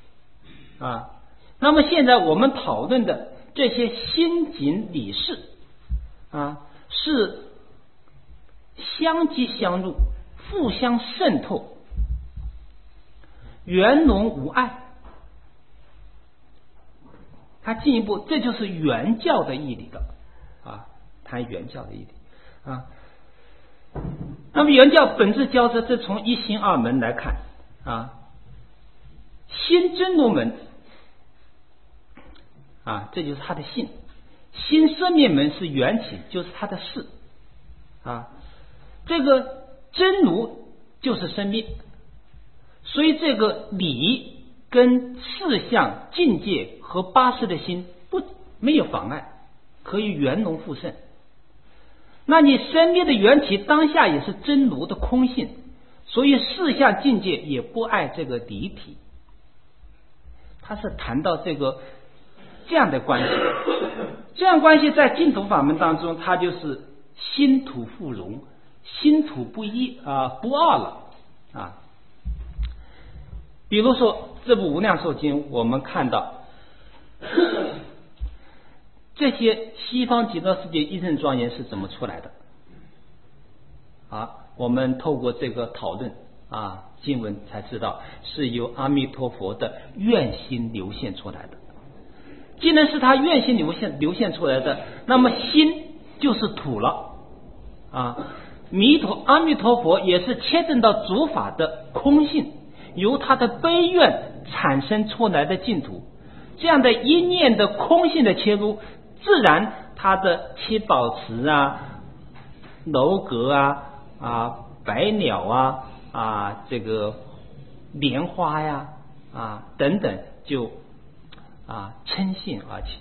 那么现在我们讨论的这些心景理事是相即相入，互相渗透，圆融无碍。它进一步，这就是原教的义理了谈原教的义理那么原教本质交织，这从一心二门来看心真如门这就是它的性，心生灭门是缘起，就是它的事这个真如就是生灭，所以这个理跟事相境界和八识的心没有妨碍，可以圆融互渗。那你生灭的缘起当下也是真如的空性，所以事相境界也不碍这个离体。他是谈到这样的关系，这样关系在净土法门当中，它就是心土富荣，心土不一不二了比如说这部无量寿经，我们看到这些西方极乐世界一正庄严是怎么出来的我们透过这个讨论经文才知道，是由阿弥陀佛的愿心流现出来的。既然是他愿心流现出来的，那么心就是土了阿弥陀佛也是切证到诸法的空性，由他的悲愿产生出来的净土。这样的一念的空性的切入，自然他的七宝池楼阁百鸟这个莲花等等就称性而起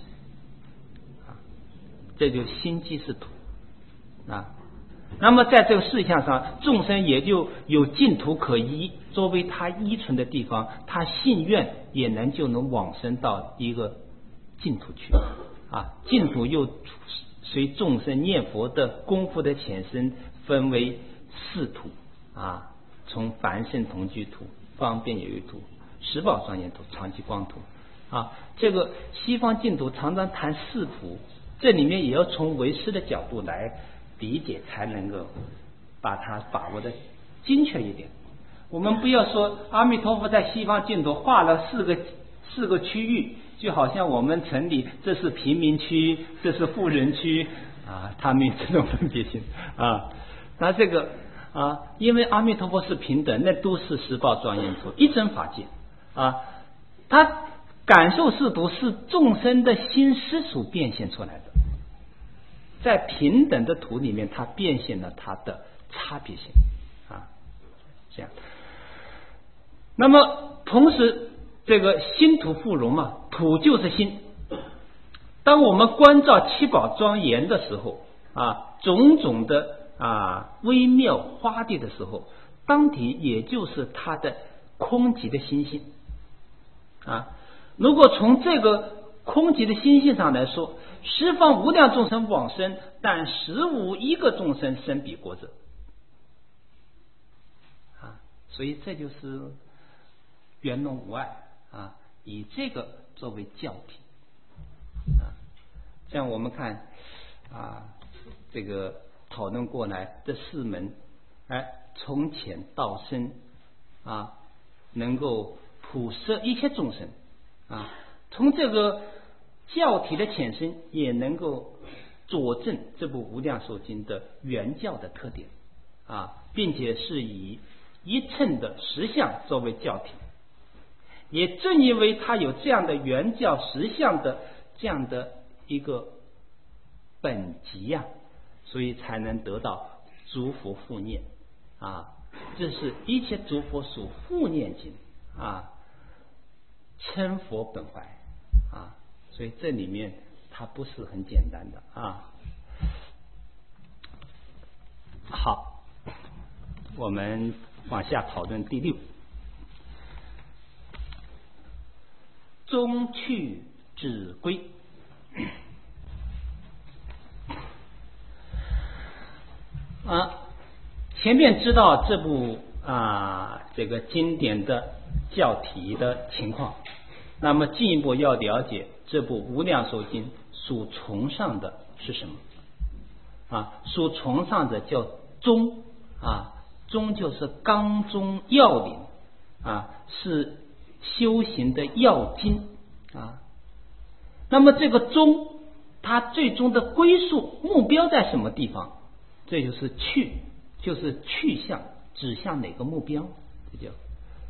这就心即是土那么在这个事项上，众生也就有净土可依，作为他依存的地方，他信愿也就能往生到一个净土去净土又随众生念佛的功夫的浅深，分为四土从凡圣同居土、方便有余土、十宝庄严土、常寂光土这个西方净土常常谈四土，这里面也要从唯识的角度来理解，才能够把它把握的精确一点。我们不要说阿弥陀佛在西方净土画了四个区域，就好像我们城里这是贫民区，这是富人区他们有这种分别心那这个因为阿弥陀佛是平等，那都是十宝庄严土，一真法界他感受四土是众生的心思所变现出来的，在平等的土里面，它变现了它的差别性这样。那么同时这个心土富荣土就是心。当我们观照七宝庄严的时候种种的微妙花地的时候，当体也就是它的空寂的心性如果从这个空寂的心性上来说，十方无量众生往生，但实无一个众生生彼国者所以这就是圆融无碍以这个作为教体这样我们看这个讨论过来这四门从浅到深能够普摄一切众生啊。从这个教体的浅深，也能够佐证这部《无量寿经》的原教的特点啊，并且是以一乘的实相作为教体。也正因为它有这样的原教实相的这样的一个本级呀，所以才能得到诸佛护念啊。这是一切诸佛所护念经啊，称佛本怀啊，所以这里面它不是很简单的啊。好，我们往下讨论第6，终去止归。前面知道这部这个经典的教题的情况，那么进一步要了解这部《无量寿经》所崇尚的是什么所崇尚的叫宗宗就是纲宗要领是修行的要经那么这个宗它最终的归宿目标在什么地方？这就是就是去向，指向哪个目标？这就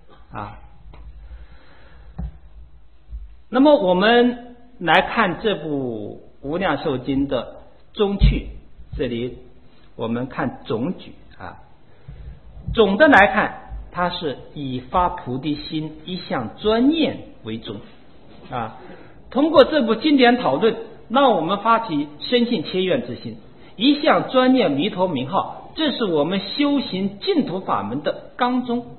那么我们来看这部《无量寿经》的宗趣，这里我们看总举总的来看，它是以发菩提心一向专念为宗通过这部经典讨论，让我们发起深信切愿之心，一向专念弥陀名号，这是我们修行净土法门的纲宗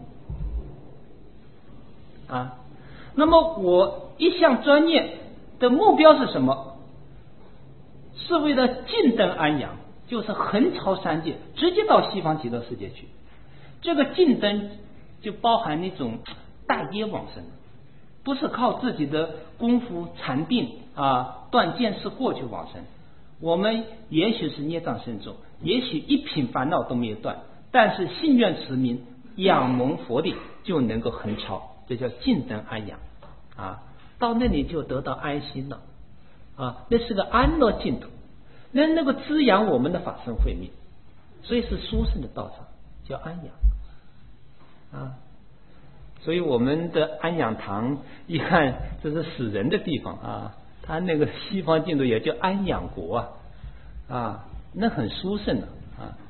那么我一向专念的目标是什么？是为了尽登安养，就是横超三界，直接到西方极乐世界去。这个尽登就包含那种大业往生，不是靠自己的功夫禅定断见识过去往生。我们也许是孽障深重，也许一品烦恼都没有断，但是信愿持名，仰蒙佛力，就能够横超，这叫尽登安养到那里就得到安心了那是个安乐净土，那个滋养我们的法身慧命，所以是殊胜的道场，叫安养所以我们的安养堂一看，这是死人的地方他那个西方净土也叫安养国那很殊胜的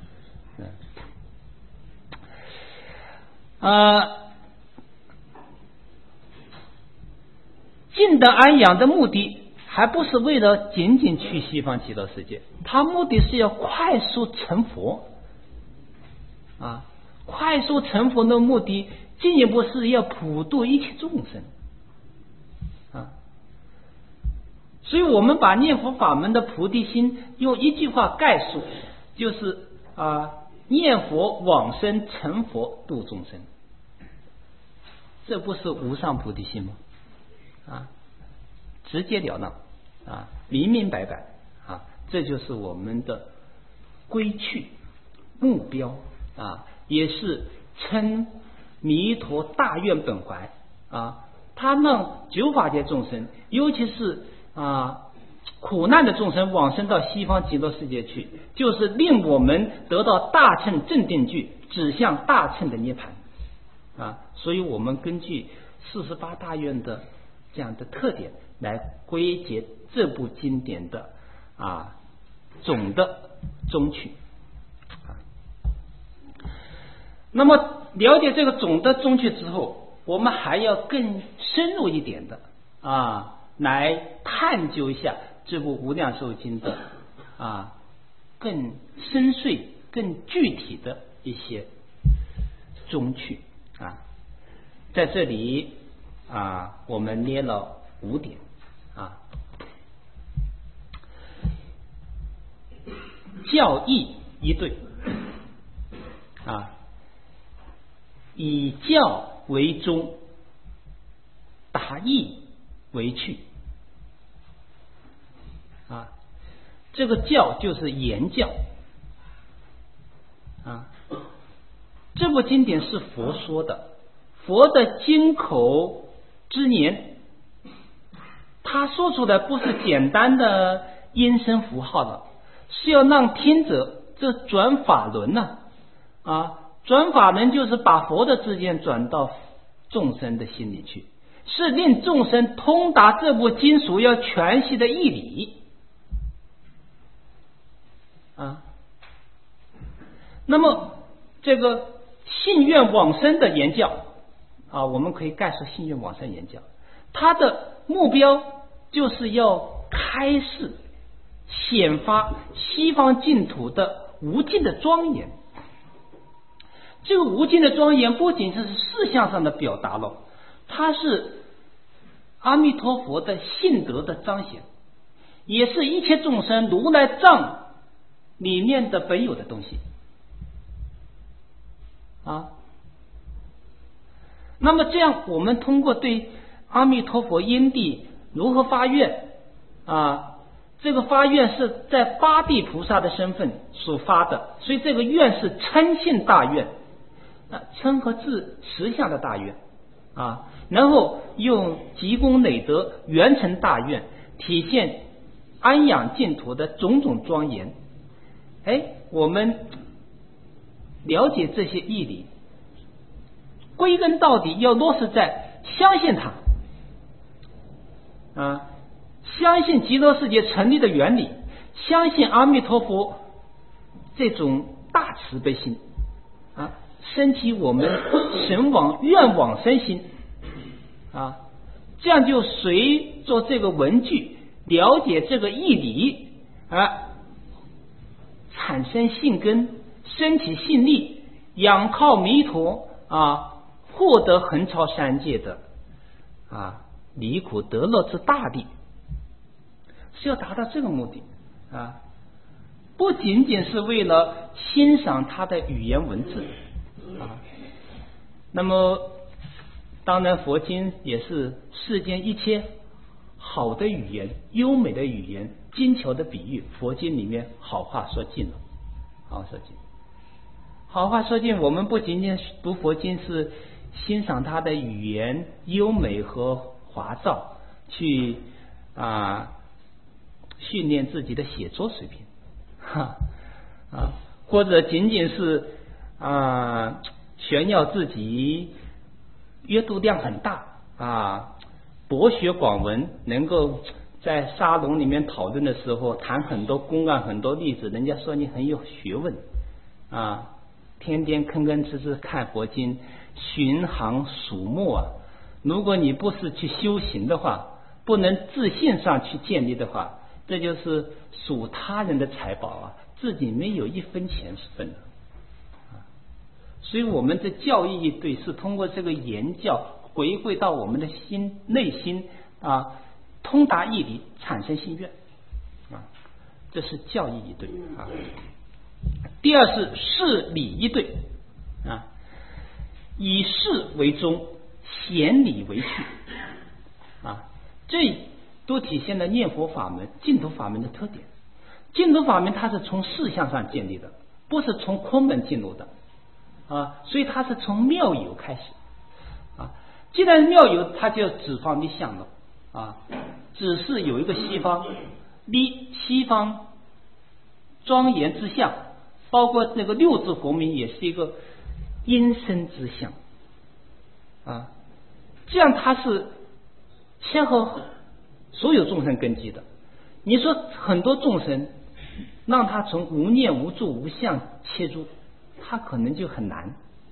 尽得安养的目的还不是为了仅仅去西方极乐世界，它目的是要快速成佛快速成佛的目的进一步是要普度一切众生所以我们把念佛法门的菩提心用一句话概述，就是念佛往生成佛度众生，这不是无上菩提心吗直截了当明明白白这就是我们的归去目标也是称弥陀大愿本怀他让九法界众生，尤其是苦难的众生往生到西方极乐世界去，就是令我们得到大乘正定具，指向大乘的涅槃所以我们根据48大愿的这样的特点来归结这部经典的总的宗趣那么了解这个总的宗趣之后，我们还要更深入一点的来探究一下这部《无量寿经》的更深邃、更具体的一些宗趣在这里我们列了5点教义一对以教为宗，达义为趣这个教就是言教这部经典是佛说的，佛的经口之言他说出来不是简单的音声符号的，是要让听者这转法轮呢转法轮就是把佛的知见转到众生的心里去，是令众生通达这部经所要全系的义理那么这个信愿往生的言教我们可以概述信愿往生言教，它的目标就是要开示显发西方净土的无尽的庄严。这个无尽的庄严不仅是事项上的表达了，它是阿弥陀佛的性德的彰显，也是一切众生如来藏里面的本有的东西那么这样我们通过对阿弥陀佛因地如何发愿这个发愿是在八地菩萨的身份所发的，所以这个愿是称性大愿称和自实相的大愿然后用积功累德圆成大愿，体现安养净土的种种庄严。我们了解这些义理，归根到底要落实在相信它相信极乐世界成立的原理，相信阿弥陀佛这种大慈悲心升起我们神往愿往生心这样就随着这个文句了解这个义理产生信根，升起信力，仰靠弥陀获得横超三界的离苦得乐之大利，是要达到这个目的不仅仅是为了欣赏他的语言文字那么当然佛经也是世间一切好的语言，优美的语言，精巧的比喻，佛经里面好话说尽了好话说尽。我们不仅仅读佛经是欣赏它的语言优美和华照，去训练自己的写作水平或者仅仅是炫耀自己阅读量很大博学广文，能够在沙龙里面讨论的时候谈很多公案很多例子，人家说你很有学问天天吭吭哧哧看佛经，巡行数墨如果你不是去修行的话，不能自信上去建立的话，这就是属他人的财宝自己没有一分钱是分的所以我们的教义一对是通过这个言教回归到我们的内心通达义理，产生心愿这是教义一对第二是事理一对以事为宗，显理为序这都体现了念佛法门净土法门的特点。净土法门它是从事项上建立的，不是从空门进入的所以它是从妙有开始既然妙有，它就指方立相了只是有一个西方庄严之相，包括那个六字佛名也是一个因身之相这样它是先和所有众生根基的。你说很多众生让他从无念无住无相切入，他可能就很难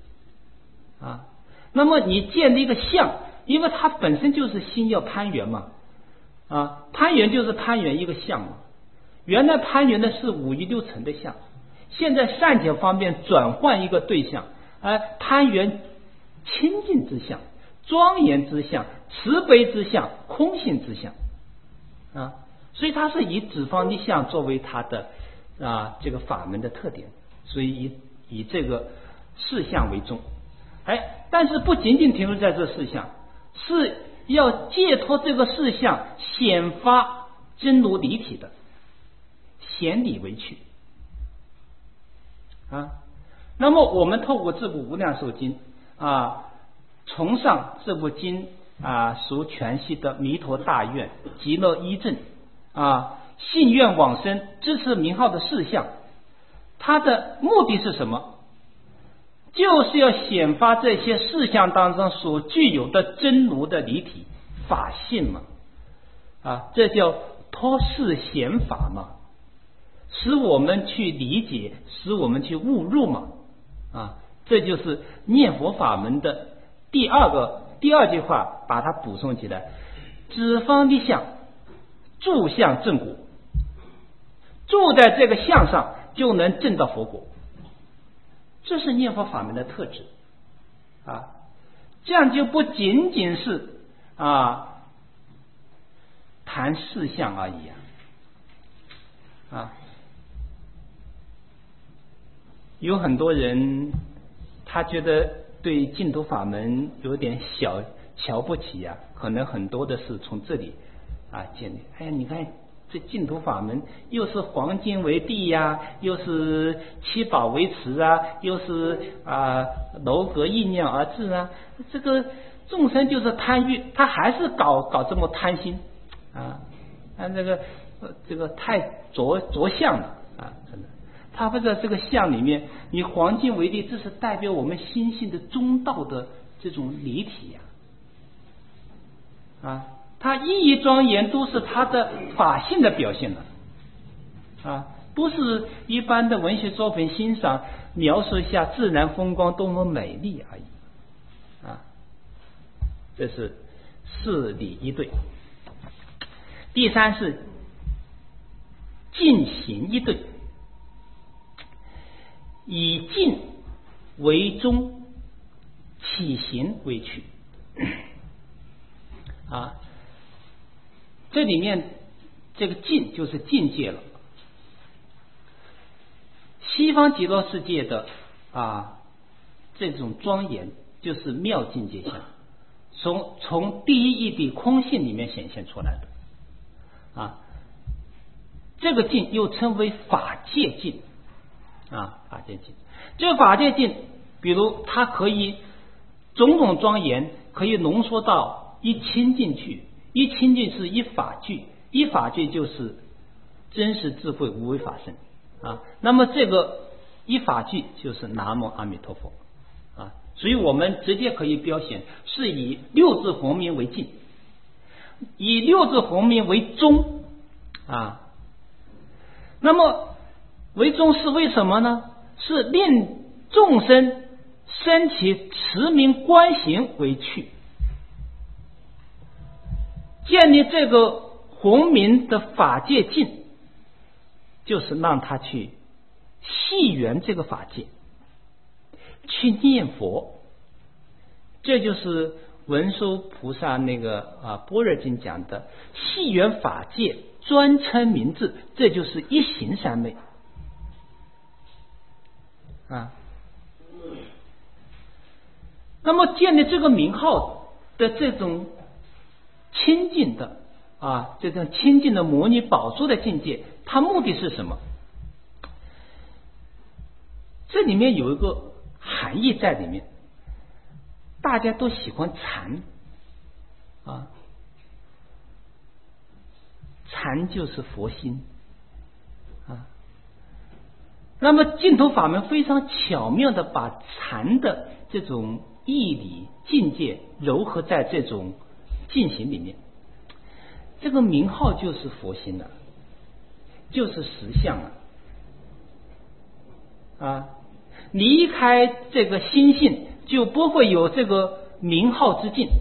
那么你建立一个相，因为它本身就是心要攀缘嘛攀缘就是攀缘一个相嘛。原来攀缘的是五欲六尘的相，现在善解方面转换一个对象，攀缘清净之相、庄严之相、慈悲之相、空性之相所以它是以指方立相作为它的这个法门的特点，所以以这个事相为宗但是不仅仅停留在这事项，是要借托这个事项显发真如离体的，显理为趣那么我们透过这部无量寿经崇尚这部经属全系的弥陀大愿、极乐依正信愿往生支持名号的事项，它的目的是什么？就是要显发这些事项当中所具有的真如的离体法性嘛，这叫托示显法嘛，使我们去理解，使我们去悟入嘛，这就是念佛法门的第二句话，把它补充起来：指方的相，住相正果，住在这个相上就能证到佛果。这是念佛法门的特质这样就不仅仅是谈事项而已有很多人他觉得对净土法门有点瞧不起可能很多的是从这里建立。你看这净土法门又是黄金为地又是七宝为池又是楼阁意念而治这个众生就是贪欲，他还是搞这么贪心这个太着相了真的。他不在这个相里面，你黄金为地，这是代表我们心性的中道的这种离体它意义庄严都是它的法性的表现了不是一般的文学作品欣赏描述一下自然风光多么美丽而已这是事理一对。第三是进行一对，以进为中，起行为去这里面这个境就是境界了。西方极乐世界的这种庄严就是妙境界相，从第一义谛空性里面显现出来的这个境又称为法界境法界境。这个法界境比如它可以种种庄严可以浓缩到一清净去，一清净是一法具，一法具就是真实智慧无为法身那么这个一法具就是南无阿弥陀佛所以我们直接可以标显是以六字洪名为境，以六字洪名为中那么为中是为什么呢？是令众生升起持名观行为趣，建立这个洪名的法界境，就是让他去系缘这个法界，去念佛。这就是文殊菩萨那个般若经讲的系缘法界，专称名字，这就是一行三昧那么建立这个名号的这种清净的这种清净的摩尼宝珠的境界，它目的是什么？这里面有一个含义在里面，大家都喜欢禅禅就是佛心那么净土法门非常巧妙的把禅的这种义理境界糅合在这种进行里面，这个名号就是佛心了，就是实相离开这个心性就不会有这个名号之境。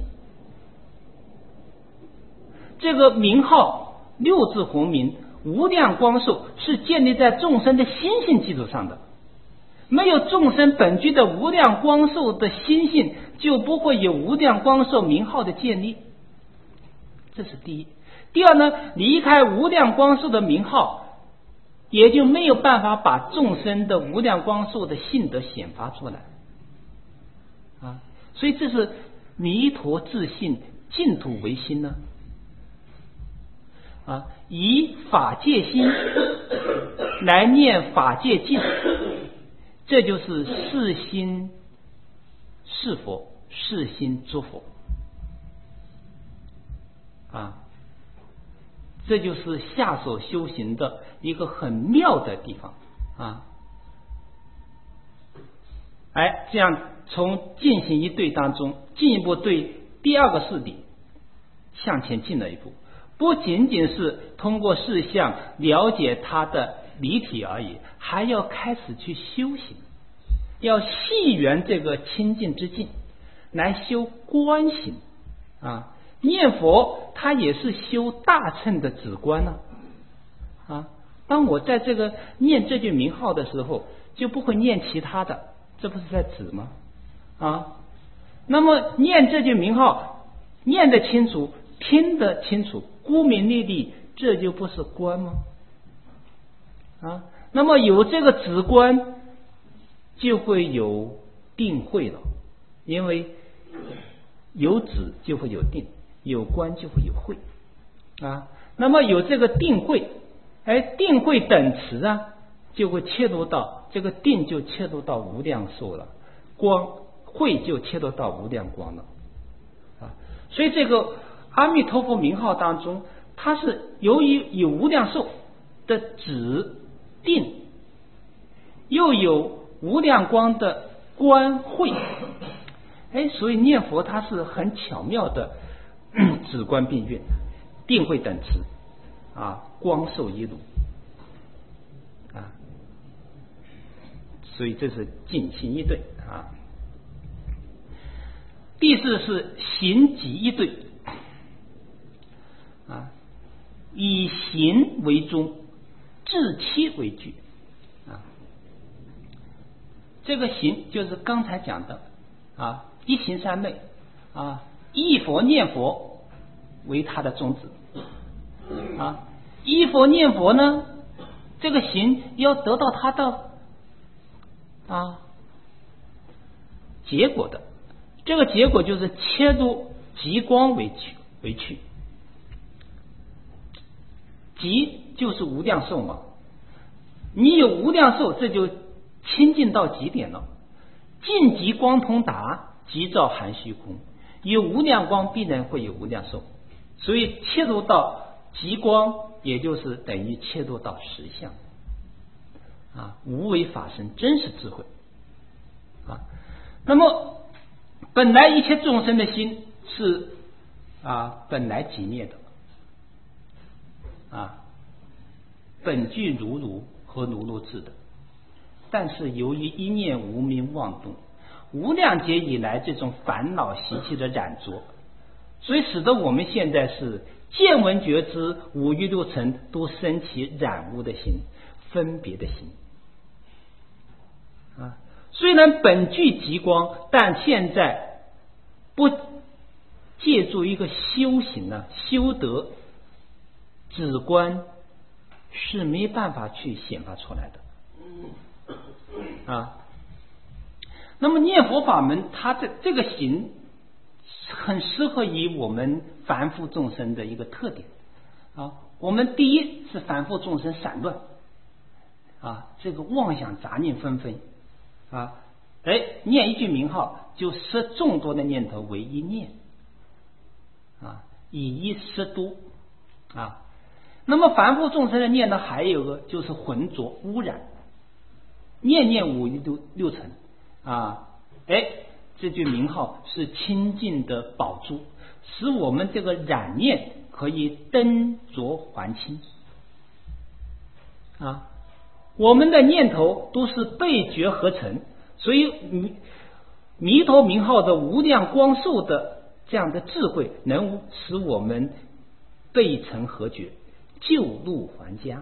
这个名号六字洪名无量光寿是建立在众生的心性基础上的，没有众生本具的无量光寿的心性，就不会有无量光寿名号的建立，这是第一。第二呢，离开无量光寿的名号，也就没有办法把众生的无量光寿的性德显发出来所以这是弥陀自性，净土为心呢以法界心来念法界境，这就是是心是佛，是心诸佛啊，这就是下手修行的一个很妙的地方啊。哎，这样从进行一对当中，进一步对第二个事理向前进了一步，不仅仅是通过事项了解它的理体而已，还要开始去修行，要细缘这个清净之境来修观行啊。念佛它也是修大乘的止观呢啊。当我在这个念这句名号的时候，就不会念其他的，这不是在止吗？啊，那么念这句名号，念得清楚，听得清楚，孤明历历，这就不是观吗？啊，那么有这个止观，就会有定慧了，因为有止就会有定，有观就会有慧啊。那么有这个定慧，哎，定慧等持啊，就会切入到这个定，就切入到无量寿了，光慧就切入到无量光了啊。所以这个阿弥陀佛名号当中，它是由于有无量寿的止定，又有无量光的观慧，哎，所以念佛它是很巧妙的止观并运，定慧等持啊，光寿一如啊，所以这是净行一对啊。第四是行集一对啊，以行为宗，治期为据啊。这个行就是刚才讲的啊，一行三昧啊，依佛念佛为他的宗旨啊。依佛念佛呢，这个行要得到他的啊结果的，这个结果就是切入极光为去，极就是无量寿嘛，你有无量寿，这就清净到极点了。尽极光通达，极照含虚空，有无量光必然会有无量寿，所以切入到极光，也就是等于切入到实相啊，无为法身真实智慧啊。那么本来一切众生的心是本来即灭的啊，本具如如和如如智的，但是由于一念无明妄动，无量劫以来这种烦恼习气的染着，所以使得我们现在是见闻觉知五欲六尘都生起染污的心，分别的心啊。虽然本具极光，但现在不借助一个修行呢，修得止观是没办法去显发出来的啊。那么念佛法门，它这个行很适合于我们凡夫众生的一个特点啊。我们第一是凡夫众生散乱啊，这个妄想杂念纷纷啊，哎，念一句名号就摄众多的念头为一念啊，以一摄多啊。那么凡夫众生的念呢，还有个就是浑浊污染，念念五欲六尘啊，哎，这句名号是清净的宝珠，使我们这个染念可以灯浊还清啊。我们的念头都是被觉合成，所以弥陀名号的无量光寿的这样的智慧，能使我们被成合觉，救入还家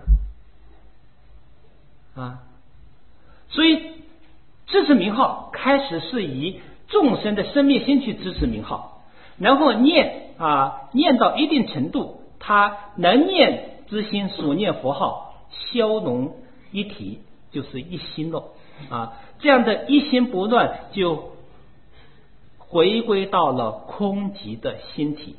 啊。所以支持名号开始是以众生的生灭心去支持名号，然后念到一定程度，他能念之心所念佛号消融一体，就是一心了啊。这样的一心不乱，就回归到了空寂的心体，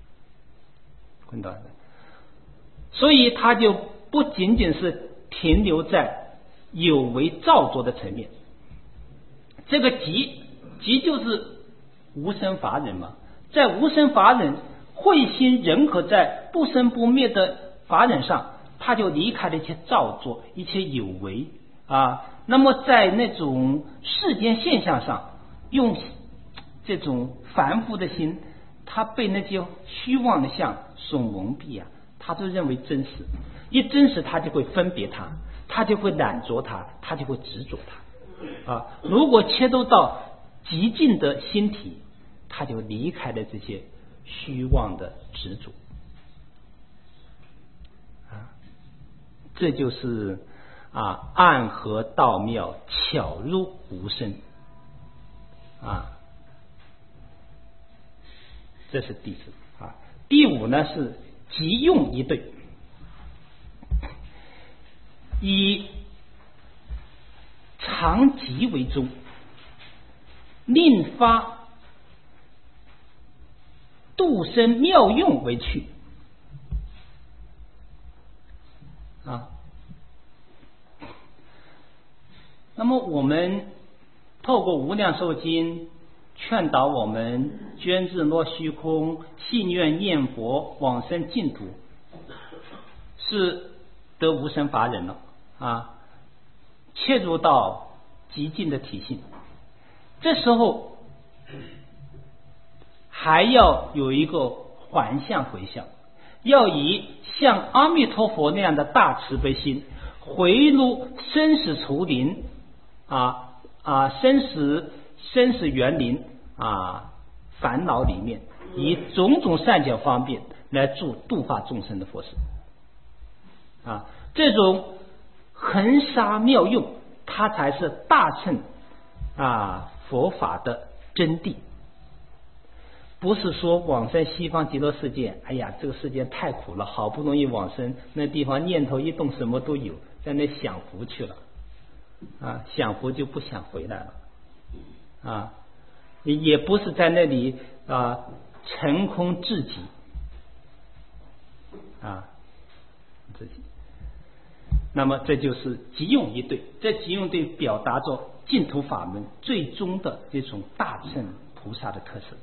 所以他就不仅仅是停留在有为造作的层面。这个寂就是无生法忍嘛，在无生法忍慧心人合在不生不灭的法忍上，他就离开了一切造作，一切有为啊。那么在那种世间现象上，用这种凡夫的心，他被那些虚妄的相所蒙蔽啊，他都认为真实，一真实他就会分别它，他就会染着它，他就会执着它啊。如果切入到极尽的心体，他就离开了这些虚妄的执着啊。这就是暗合道妙，巧入无生啊。这是第四啊。第五呢是即用一对，以常寂为宗，另发度生妙用为趣啊。那么我们透过无量寿经劝导我们捐智落虚空，信愿念佛，往生净土，是得无生法忍了啊，切入到极尽的体性。这时候还要有一个还向回向，要以像阿弥陀佛那样的大慈悲心，回入生死丛林生死园林烦恼里面，以种种善巧方便来助度化众生的佛事这种恒沙妙用，它才是大乘佛法的真谛。不是说往生西方极乐世界，哎呀，这个世界太苦了，好不容易往生，那地方念头一动什么都有，在那享福去了享福就不想回来了也不是在那里成空至极自己。那么这就是即用一对，这即用对表达着净土法门最终的这种大乘菩萨的特色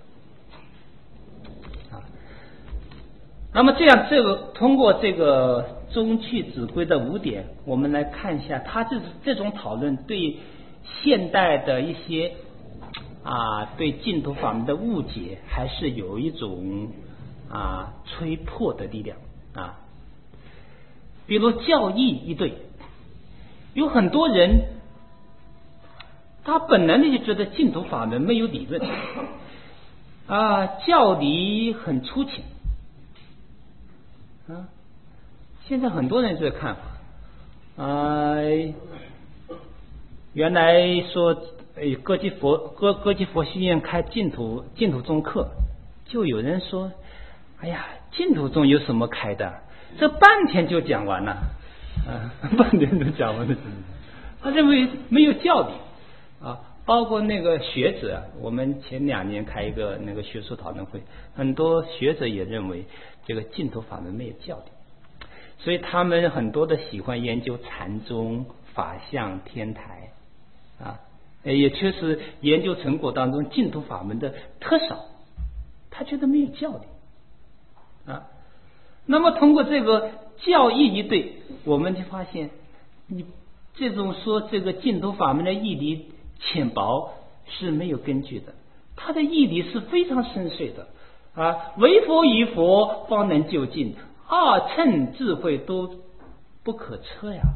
那么这样，通过这个中去止归的5点，我们来看一下，他这种讨论对现代的一些对净土法门的误解，还是有一种吹破的力量比如教义一对，有很多人他本来就觉得净土法门没有理论教理很粗浅现在很多人这个看法原来说歌基佛学院开净土宗课，就有人说，哎呀，净土宗有什么开的？这半天就讲完了半天就讲完了。他认为没有教理包括那个学者，我们前2年开一个那个学术讨论会，很多学者也认为这个净土法门没有教理，所以他们很多的喜欢研究禅宗、法相、天台也确实研究成果当中净土法门的特少，他觉得没有教理那么通过这个教义一对，我们就发现你这种说这个净土法门的义理浅薄是没有根据的，它的义理是非常深邃的唯佛与佛方能究竟，2乘智慧都不可测呀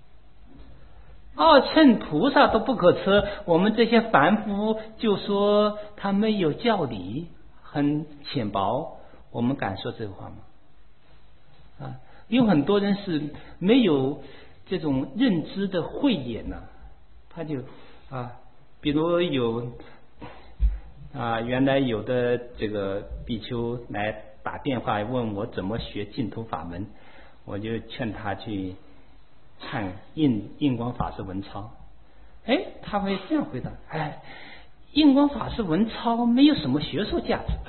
，2乘菩萨都不可测，我们这些凡夫就说他没有教理，很浅薄，我们敢说这个话吗？有很多人是没有这种认知的慧眼他就比如有原来有的这个比丘来打电话问我怎么学净土法门，我就劝他去看印光法师文钞。他会这样回答，印光法师文钞没有什么学术价值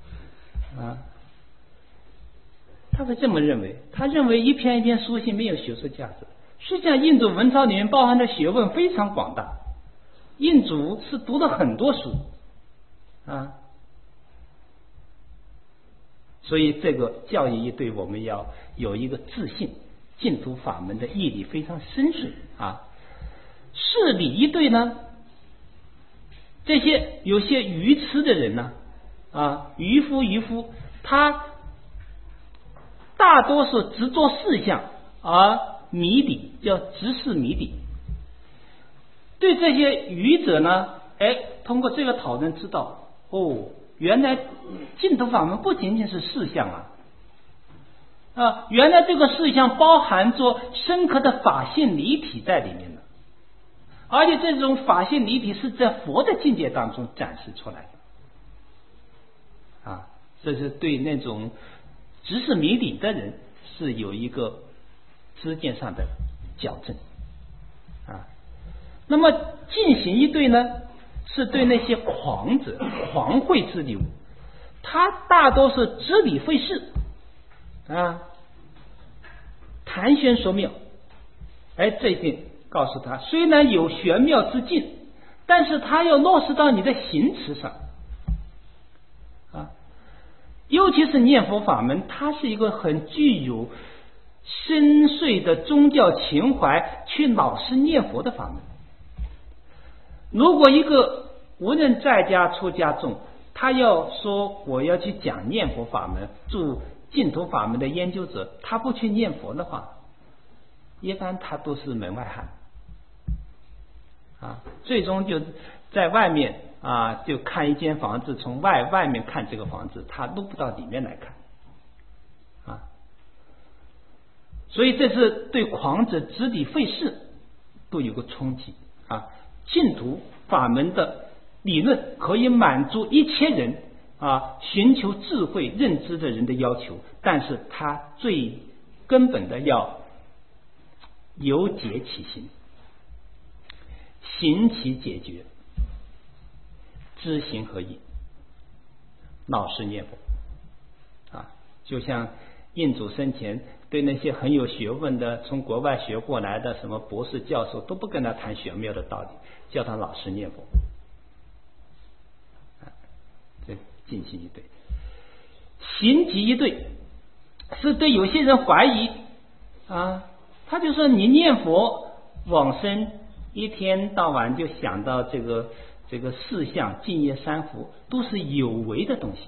他会这么认为，他认为一篇一篇书信没有学术价值。实际上印度文钞里面包含的学问非常广大，印主是读了很多书所以这个教义一对，我们要有一个自信，净土法门的义理非常深邃啊。事理一对呢，这些有些愚痴的人呢，愚夫，他大多数只做事项而迷底，叫执事迷底。对这些愚者呢，通过这个讨论知道，原来净土法门不仅仅是事项原来这个事项包含着深刻的法性离体在里面的，而且这种法性离体是在佛的境界当中展示出来的这是对那种执事迷底的人是有一个知见上的矫正那么进行一对呢，是对那些狂者、狂慧之流，他大多是知理会事谈玄说妙。这一点告诉他，虽然有玄妙之境，但是他要落实到你的行持上尤其是念佛法门，它是一个很具有深邃的宗教情怀去老实念佛的法门。如果一个无论在家出家众，他要说我要去讲念佛法门，做净土法门的研究者，他不去念佛的话，一般他都是门外汉最终就在外面就看一间房子，从外面看这个房子，他入不到里面来看所以这是对狂者知理会事都有个冲击净土法门的理论可以满足一切人寻求智慧认知的人的要求，但是他最根本的要由解起行，行其解决，知行合一，老实念佛就像印祖生前对那些很有学问的从国外学过来的什么博士教授都不跟他谈玄妙的道理，叫他老实念佛这进行一对。行即一对是对有些人怀疑他就说你念佛往生一天到晚就想到这个四相净业三福都是有为的东西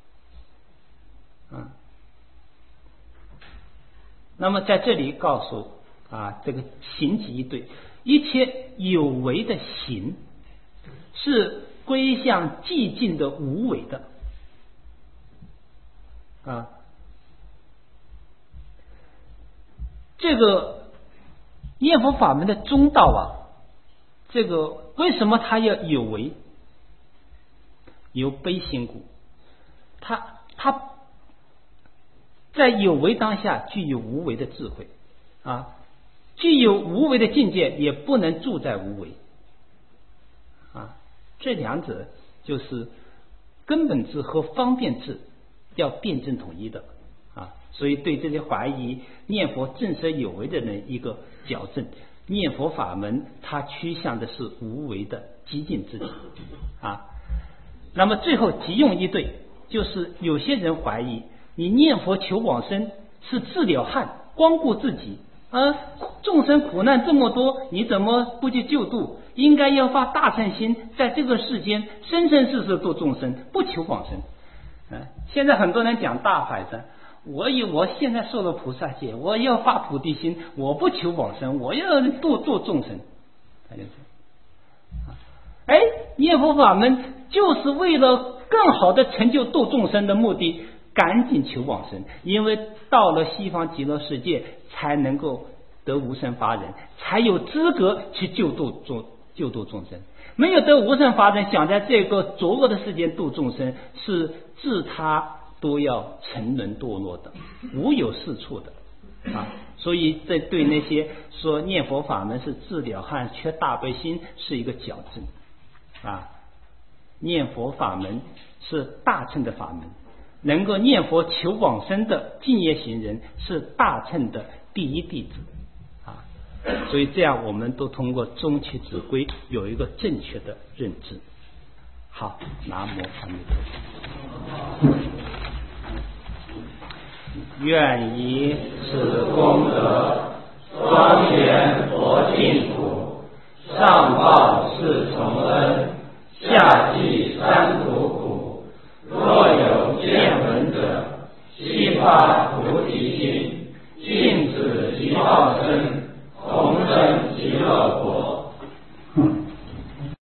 那么在这里告诉这个行即一对，一切有为的行是归向寂静的无为的这个念佛法门的中道这个为什么它要有为？有悲心故，它在有为当下具有无为的智慧具有无为的境界，也不能住在无为这两者就是根本智和方便智要辩证统一的所以对这些怀疑念佛正舍有为的人一个矫正，念佛法门它趋向的是无为的激进之体那么最后即用一对，就是有些人怀疑你念佛求往生是治了汉，光顾自己众生苦难这么多，你怎么不去救度？应该要发大乘心，在这个世间生生世世度众生，不求往生现在很多人讲大法身，我现在受了菩萨戒，我要发菩提心，我不求往生，我要度众生念佛法门就是为了更好的成就度众生的目的，赶紧求往生，因为到了西方极乐世界才能够得无生法忍，才有资格去救度众生。没有得无生法忍，想在这个浊恶的世界度众生，是自他都要沉沦堕落的，无有是处的所以这对那些说念佛法门是治了汉缺大悲心是一个矫正念佛法门是大乘的法门，能够念佛求往生的净业行人是大乘的第一弟子所以这样我们都通过中期指归有一个正确的认知。好，南无阿弥陀佛。 愿以此功德庄严佛净土，上报四重恩，下济三途苦。若有见闻者，悉发菩提心，尽此一报身，